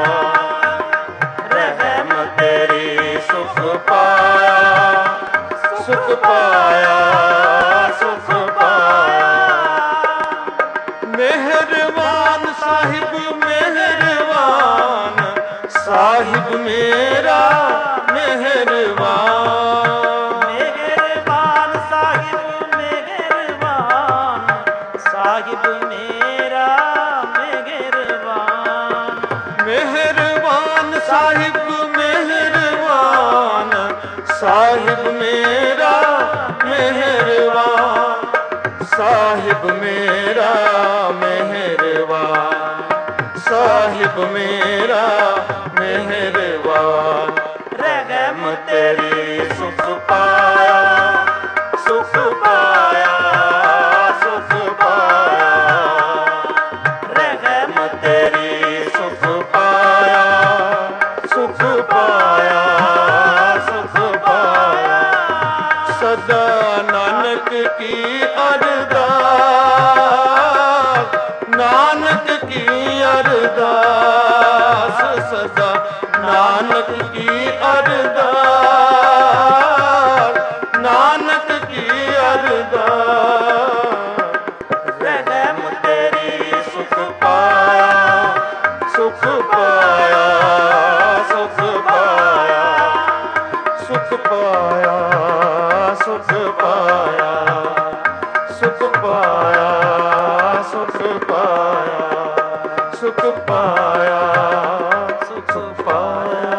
ਰਹਿਮ ਤੇਰੀ ਸੁਖ ਪਾਇਆ, ਸੁਖ ਪਾਇਆ, ਸੁਖ ਪਾਇਆ। ਮਿਹਰਬਾਨ ਸਾਹਿਬ ਮਿਹਰਬਾਨ, ਸਾਹਿਬ ਮੇਰਾ ਮਿਹਰਬਾਨ। ਮਿਹਰਬਾਨ ਸਾਹਿਬ ਮਿਹਰਬਾਨ, ਸਾਹਿਬ ਮੇਰਾ ਮਿਹਰਬਾਨ। ਮਿਹਰਬਾਨ ਸਾਹਿਬ ਮਿਹਰਬਾਨ, ਸਾਹਿਬ ਮੇਰਾ ਮਿਹਰਬਾਨ। ਸਾਹਿਬ ਮੇਰਾ ਮਿਹਰਬਾਨ, ਸਾਹਿਬ ਮੇਰਾ ਮਿਹਰਬਾਨ। ਰਹਿਮ ਤੇਰੀ ਸੁਖ ਪਾਇਆ, ਸੁਖ ਪਾਇਆ, ਸੁਖ ਪਾਇਆ। ਰਹਿਮ ਤੇਰੀ की अरदास, नानक की अरदास सदा, नानक की अरदास, नानक की अरदास। रहम तेरी सुख पाया, सुख पाया, सुख पाया, सुख पाया, सुख पाया, सुख पाया, सुख पाया, सुख पाया, सुख पाया।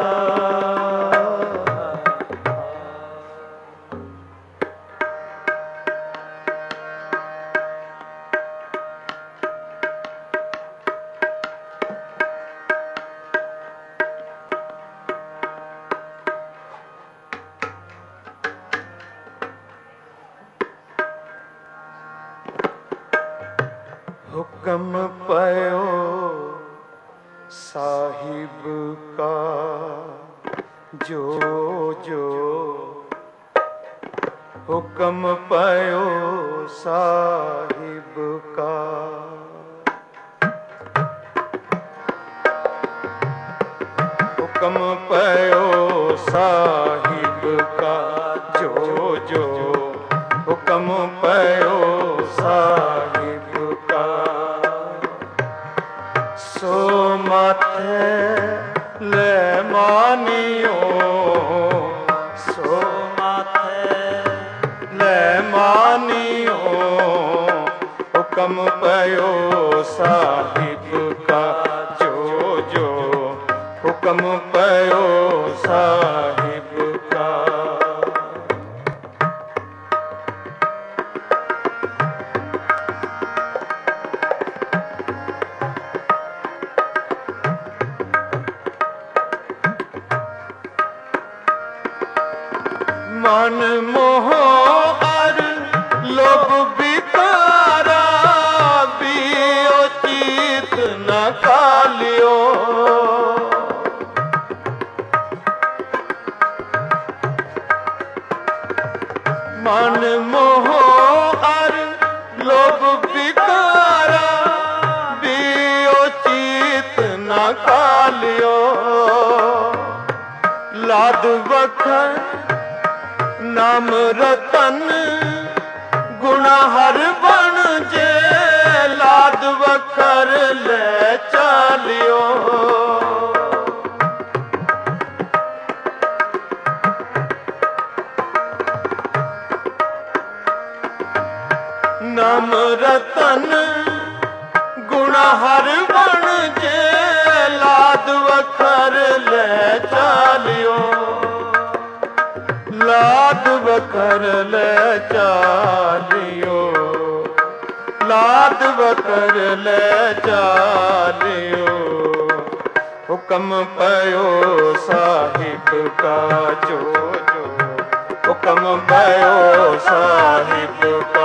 हुक्म पयो साहिब का, जो जो हुक्म पयो साहिब का। हुक्म पयो साहिब का, जो जो हुक्म पयो साहिब का। सो माथे ले मानियो, सो माथे ले मानियो, हुक्म पयो साहिब का, जो जो हुक्म पयो साहिब का। मन मोह अर लोभ विकारा, बियो चीत न कालियो। मन मोह अर लोभ विकारा, बियो चीत न कालियो। लाद बखर नाम रतन, गुणा हर बन जे, लाद बखर ले चालियो। नाम रतन गुणा हर बन जे, लाद बखर ले चालियो। लाद बखर ले चालियो, लाद बखर ले चालियो। हुक्म पयो साहिब का, जो जो हुक्म पयो साहिब का।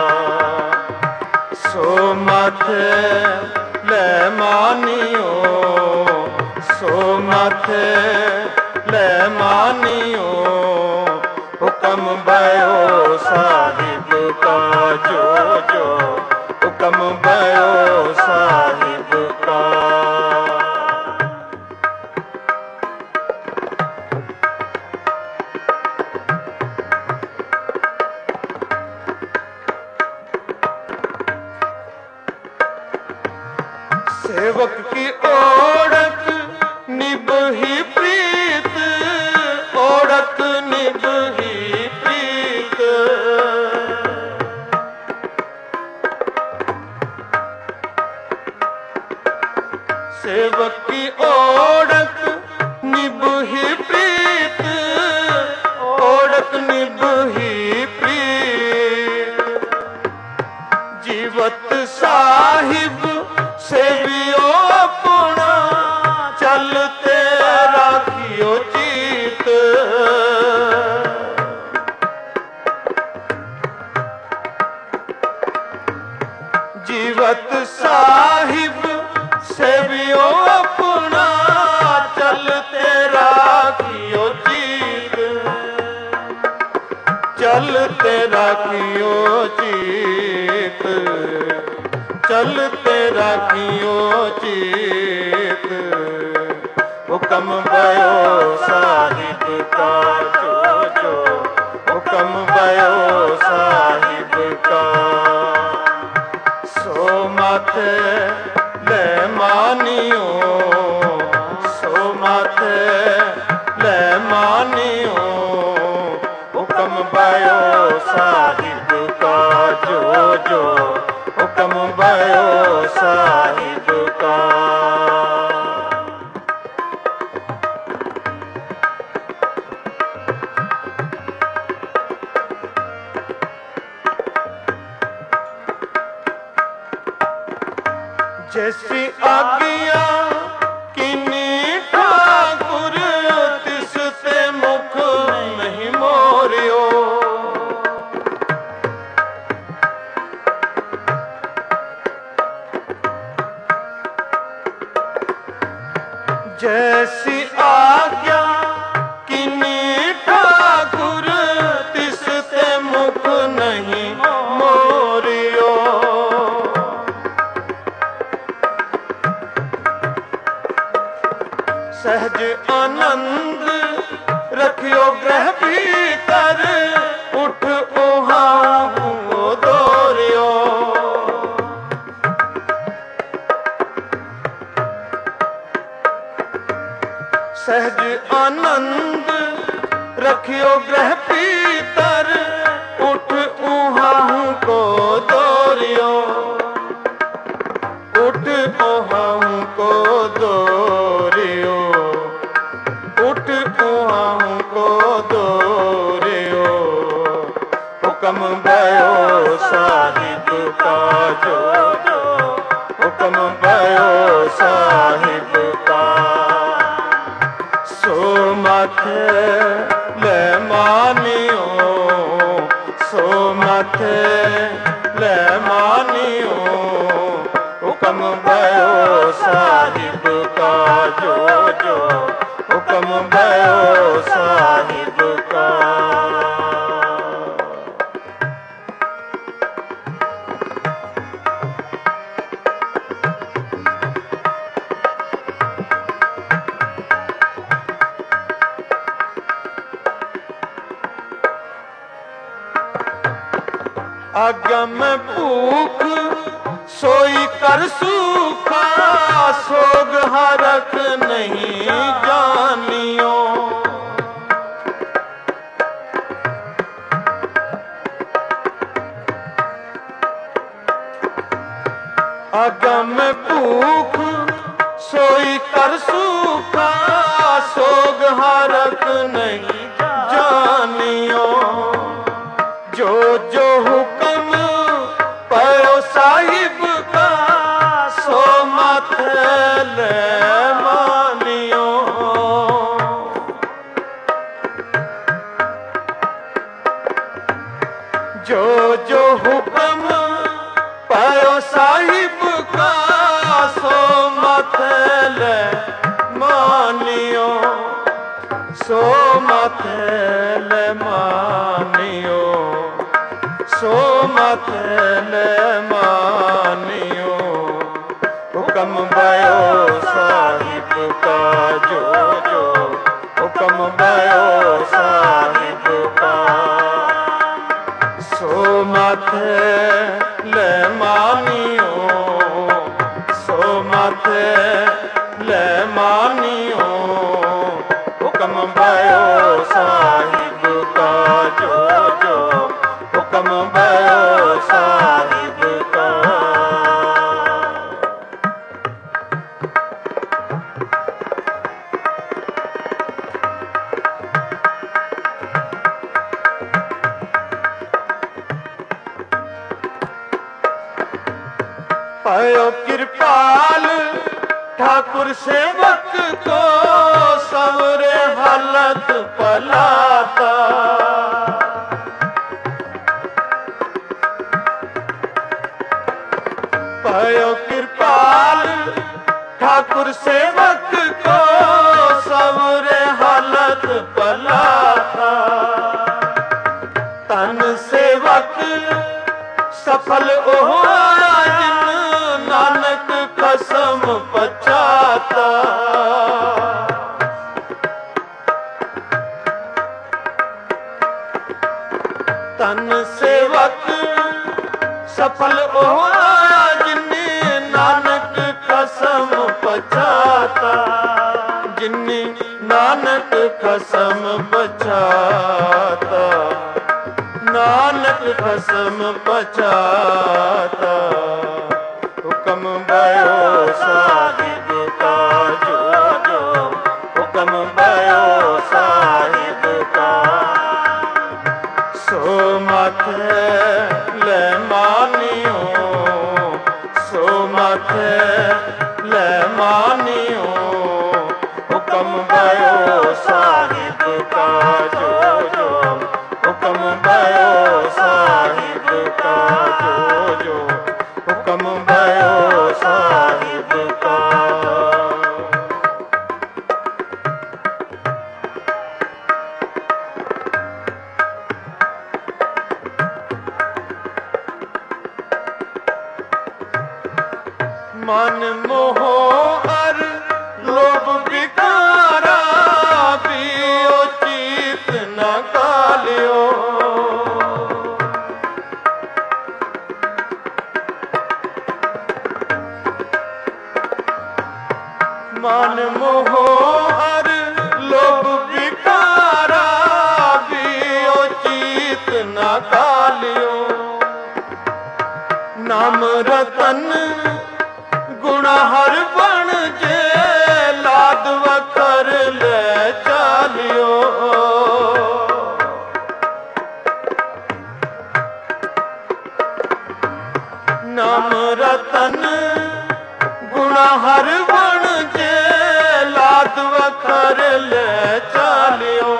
सो माथे ले मानियो, सो माथे ले मानियो, हुक्म भयो साहिब का, जो जो हुक्म भयो साहिब का। सेवक की ओढ़क निभही प्रीत, ओढ़क निभही प्रीत। सेवक की ओढ़क निभही प्रीत, ओढ़क निभही प्रीत। जीवत साहिब सेवियो अपना, चलते राखियो चीत। जीवत साहिब सेवियो अपना, चलते राखियो जीत, चलते राखियो जीत। हुक्म भयो साहिब का जो जो, हुक्म भयो साहिब का। सो माथे ले मानियो, सो माथे ले मानियो। हुक्म भयो साहिब का जो जो, हुक्म भयो साहिब का। जैसी आज्ञा किन्नी ठाकुर, तिसते मुख नहीं मोरियो। जैसी आज्ञा किन्नी ठाकुर, तिसते मुख नहीं मोरियो। सहज आनंद रखियो ग्रह भीतर, उठ ओहा हो दोरियो। सहज आनंद रखियो ग्रह भीतर, उठ ओहा को दोरियो। उठ ओहा को दोरियो, उठ ओहा को दोरियो। हुक्म भयो साहिब का जो जो, हुक्म भयो साहिब का। सो माथे ले मानियो, सो माथे ले मानियो। हुक्म भयो साहिब का जो जो, हुक्म भयो साहिब का। आज्ञा में भूख सोई कर सूखा, सोग हरख नहीं जानियो। आज्ञा में भूख सोई कर सूखा, सोग हरख नहीं जानियो। जो जो हुक्म पयो साहिब का, सो माथे ले मानियो। जो जो हुक्म पयो साहिब का, सो माथे ले मानियो। सो माथे ले मानियो, सो माथे ले मानियो। हुक्म भयो साहिब का जो जो, हुक्म भयो साहिब का। सो माथे ले मानियो, सो माथे ले मानियो। हुक्म भयो साहिब का जो जो, हुक्म भयो साहिब का। भयो कृपाल ठाकुर सेवक को, सवरे हालत पलाता। भयो कृपाल ठाकुर सेवक को, सवरे हालत पलाता। तन सेवक सफल होया जिन नानक कसम पचाता। तन सेवक सफल होया जिन्नी नानक कसम पचाता। जिन्नी नानक कसम पचाता। नानक कसम पचाता। हुक्म भयो साहिब का जो जो, हुक्म भयो साहिब का। सो माथे ले मानियो, सो माथे ले मानियो। हुक्म भयो साहिब का जो जो, हुक्म भयो साहिब का जो जो, हुक्म भयो साहिब का। मन मोह अर लोभ विकारा पियो चीत न कालियो। मन मोह अर लोभ विकारा पियो चीत न कालियो। नाम रतन गुणा हर बन जे लाद वखर ले चालियो। नाम रतन गुणा हर बन जे लाद वखर ले चालियो।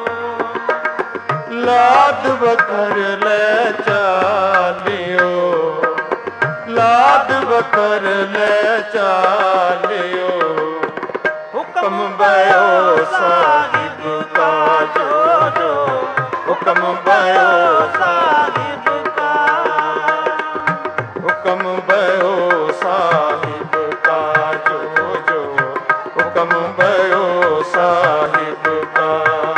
लाद वखर ले चालियो। लाद वखर ले चालियो। हुक्म भयो साहिब का जो जो, हुक्म भयो साहिब का। हुक्म भयो साहिब का जो जो, हुक्म भयो साहिब का।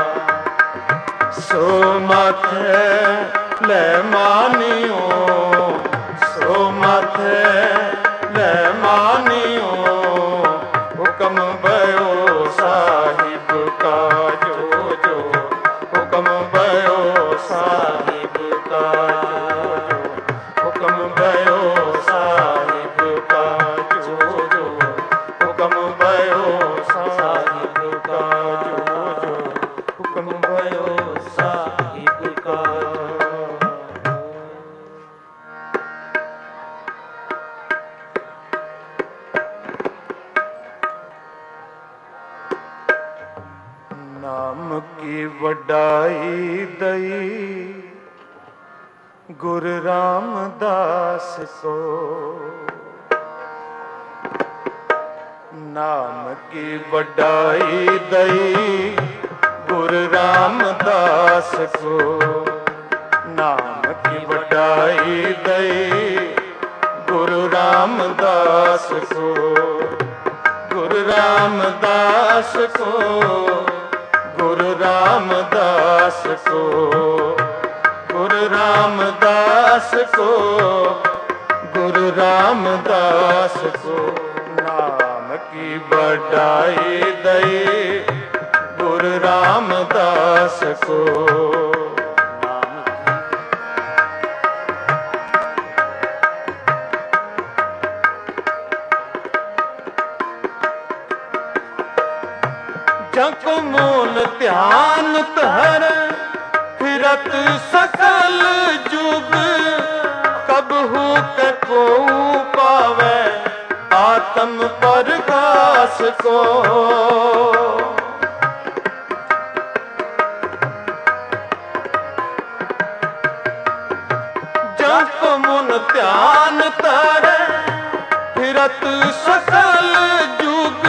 सो माथे ले मानियो, सो माथे ले मानियो। हुक्म भयो साहिब का जो जो, हुक्म भयो साहिब का जो जो, हुक्म भयो साहिब का जो जो, हुक्म भयो साहिब का जो जो, हुक्म भयो साहिब का। नाम की वडाई दई गुरु रामदास को। नाम की वडाई दई गुरु रामदास को। नाम की वडाई दई गुरु रामदास को। गुरु रामदास को, गुरु रामदास को, गुरु रामदास को, गुरु रामदास को। नाम की बढ़ाई दई गुरु रामदास को। जग मूल ध्यान तहर फिरत सकल जुग। कबहू के को पावे आत्म प्रकाश को। जग मूल ध्यान तहर फिरत सकल जुग।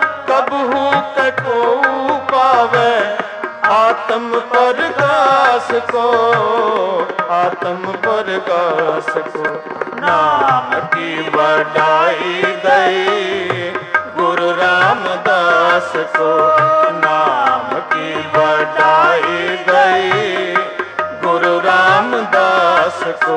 कबहू को पावे आत्म प्रकाश को, आत्म प्रकाश को। नाम की बढ़ाई दई गुरु रामदास को, नाम की बढ़ाई दई गुरु रामदास को।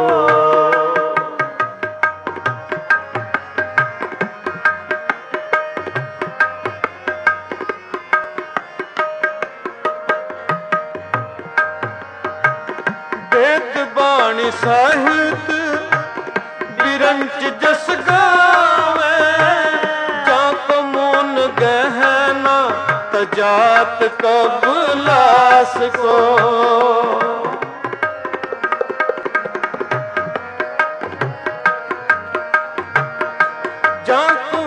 वेद बाणी साहित बिरंच जस गावे, जाको मोन गहना तजात कबलास को। जाको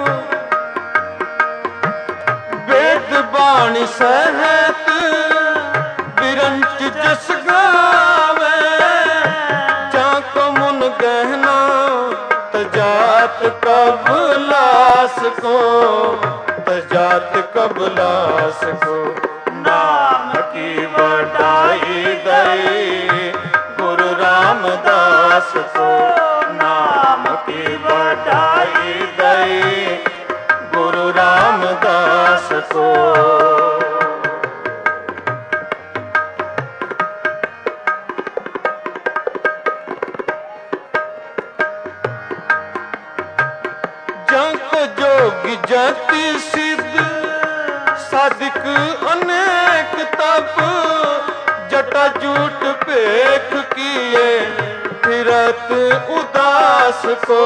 वेद बाणी सहित बिरंच जस गावे, जाको मुन गहना तजात कबलास को, तजात कबलास को। नाम की बढ़ाई दई गुरु रामदास को, नाम की बढ़ाई दई गुरु रामदास को। जोगी जाति सिद्ध साधिक अनेक तप, जटा जूट पेख किए फिरत उदास को।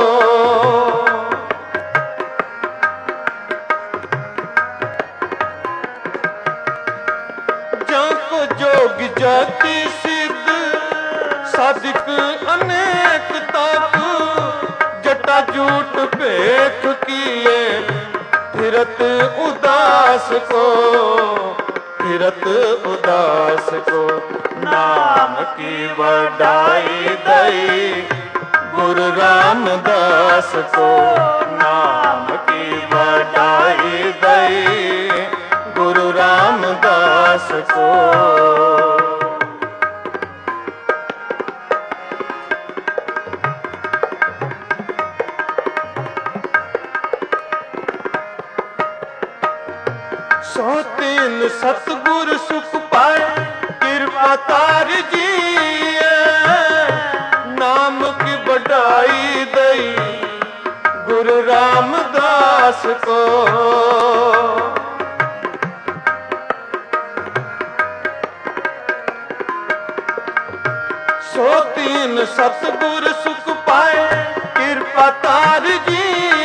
जाको जोगी जाति सिद्ध साधिक अनेक तप, जटा जूट पेख किए फिरत उदास को, फिरत उदास को। नाम की बढ़ाई दई गुरु रामदास को, नाम की बढ़ाई दई गुरु रामदास को। सौ तीन सतगुर सुख पाए कृपा तार जी, नाम की बढ़ाई दई गुरु रामदास को। सौ तीन सतगुर सुख पाए कृपा तार जी,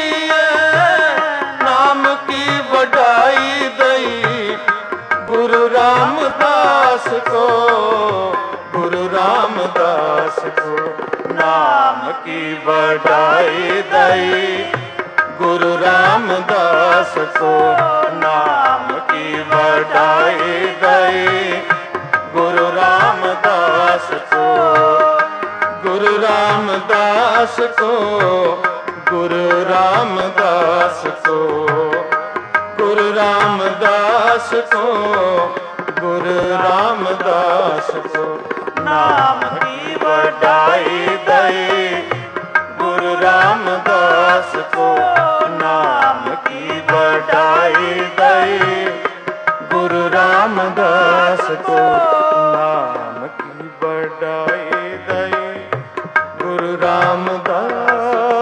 नाम की बढ़ाई दई गुरु रामदास को, गुरु रामदास को। नाम की बढ़ाई दई गुरु रामदास को, नाम की बढ़ाई दई गुरु रामदास को, गुरु रामदास को, गुरु रामदास को, गुरु रामदास को, गुरु रामदास को। नाम की बढ़ाई दई गुरु रामदास को, नाम की बढ़ाई दई गुरु रामदास को, नाम की बढ़ाई दई गुरु रामदास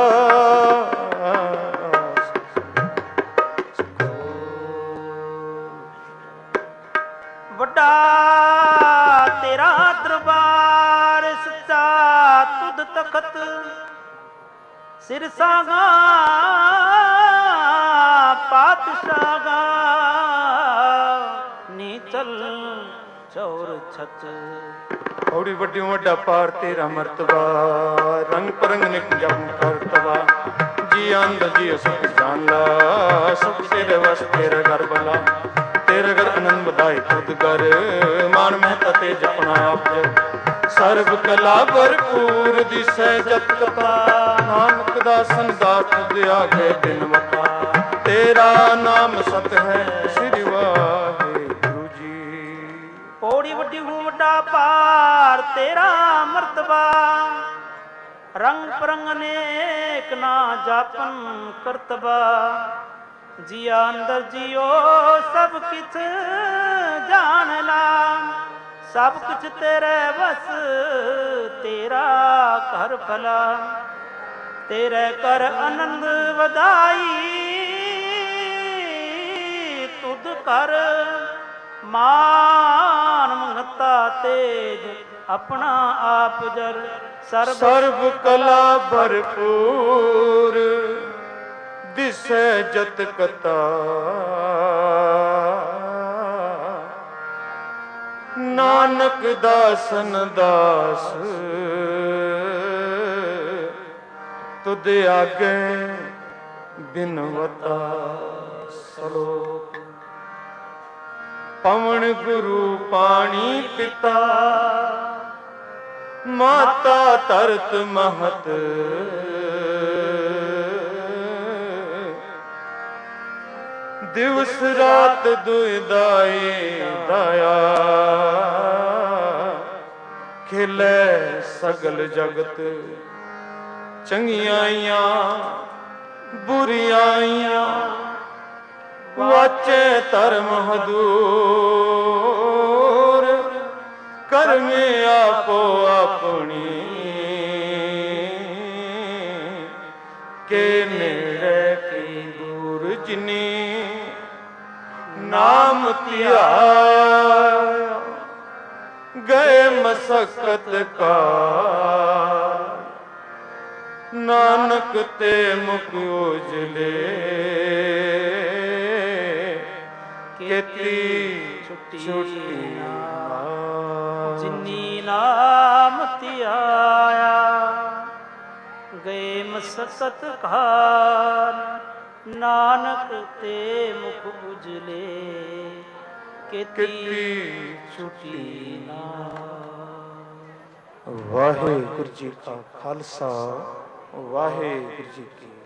को। वड्डा तेरा दरबार सच्चा तुद तखत, सिर सागा पातशागा, नीचल चौर छत। औड़ी बड़ी वड्डा पार तेरा मर्तबा, रंग परंग निक जम करतबा। जी आंद जी सुख जानला, सुख तेरे वस तेरा घर बला। तेरे घर आनंद बधाई खुद कर, मान महता ते जपना आप जग। सर्व कला भरपूर दिसै जत कथा, नानक दासन दास तुझ आगे दिन मता। तेरा नाम सत है श्री वाहिगुरु जी। पौड़ी वड्डी हूँ वड्डा पार ਰੰਗ ਪਰੰਗ ਅਨੇਕ ਨਾ ਜਾਪਨ ਕਰਤਬਾ। ਜੀਆ ਅੰਦਰ ਜੀਓ ਸਭ ਕਿਛ ਜਾਣ ਲਾ। ਸਭ ਕੁਛ ਤੇਰੇ ਵਸ ਤੇਰਾ ਘਰ ਭਲਾ। ਤੇਰੇ ਕਰ ਆਨੰਦ ਵਧਾਈ ਤੁਧ ਕਰ। ਮਾਨ ਮਹਤਾ ਤੇਜ ਆਪਣਾ ਆਪ ਜਰ। ਸਰਬ ਕਲਾ ਭਰਪੂਰ ਦਿਸੈ ਜਤ ਕਤਾ। ਨਾਨਕ ਦਾਸਨ ਦਾਸ ਤੁਧ ਆਗੇ ਬਿਨਵਤਾ। ਸਲੋਕ ਪਵਨ ਗੁਰੂ ਪਾਣੀ ਪਿਤਾ। ਮਾਤਾ ਧਰਤ ਮਹਤ ਦਿਵਸ ਰਾਤ ਦੁਇਦਾਏ ਦਇਆ। ਖਿਲੇ ਸਗਲ ਜਗਤ ਚੰਗਿਆਈਆਂ ਬੁਰਿਆਈਆਂ। ਵਾਚੇ ਧਰਮ ਹਦੂਰ ਕਰਮੇ ਆਪੋ ਆਪਣੀ। ਕੇ ਨੇੜੇ ਕੀ ਦੂਰ ਜਿਨੀ ਨਾਮ ਧਿਆਇਆ। ਗਏ ਮਸਕਤ ਕਾ ਨਾਨਕ ਤੇ ਮੁਖ ਉਜਲੇ। ਕੀਤੀ ਛੁੱਟੀ ਜਿਨੀ ਨਾਮ ਧਿਆਇਆ। ਗਏ ਮਸਕਤ ਘਾਰ ਨਾਨਕ ਤੇ ਮੁਖ ਉਜਲੇ। ਕੀਤੀ ਛੁੱਟੀ ਨਾ। ਵਾਹਿਗੁਰੂ ਜੀ ਕਾ ਖਾਲਸਾ ਵਾਹਿਗੁਰੂ ਜੀ ਕੀ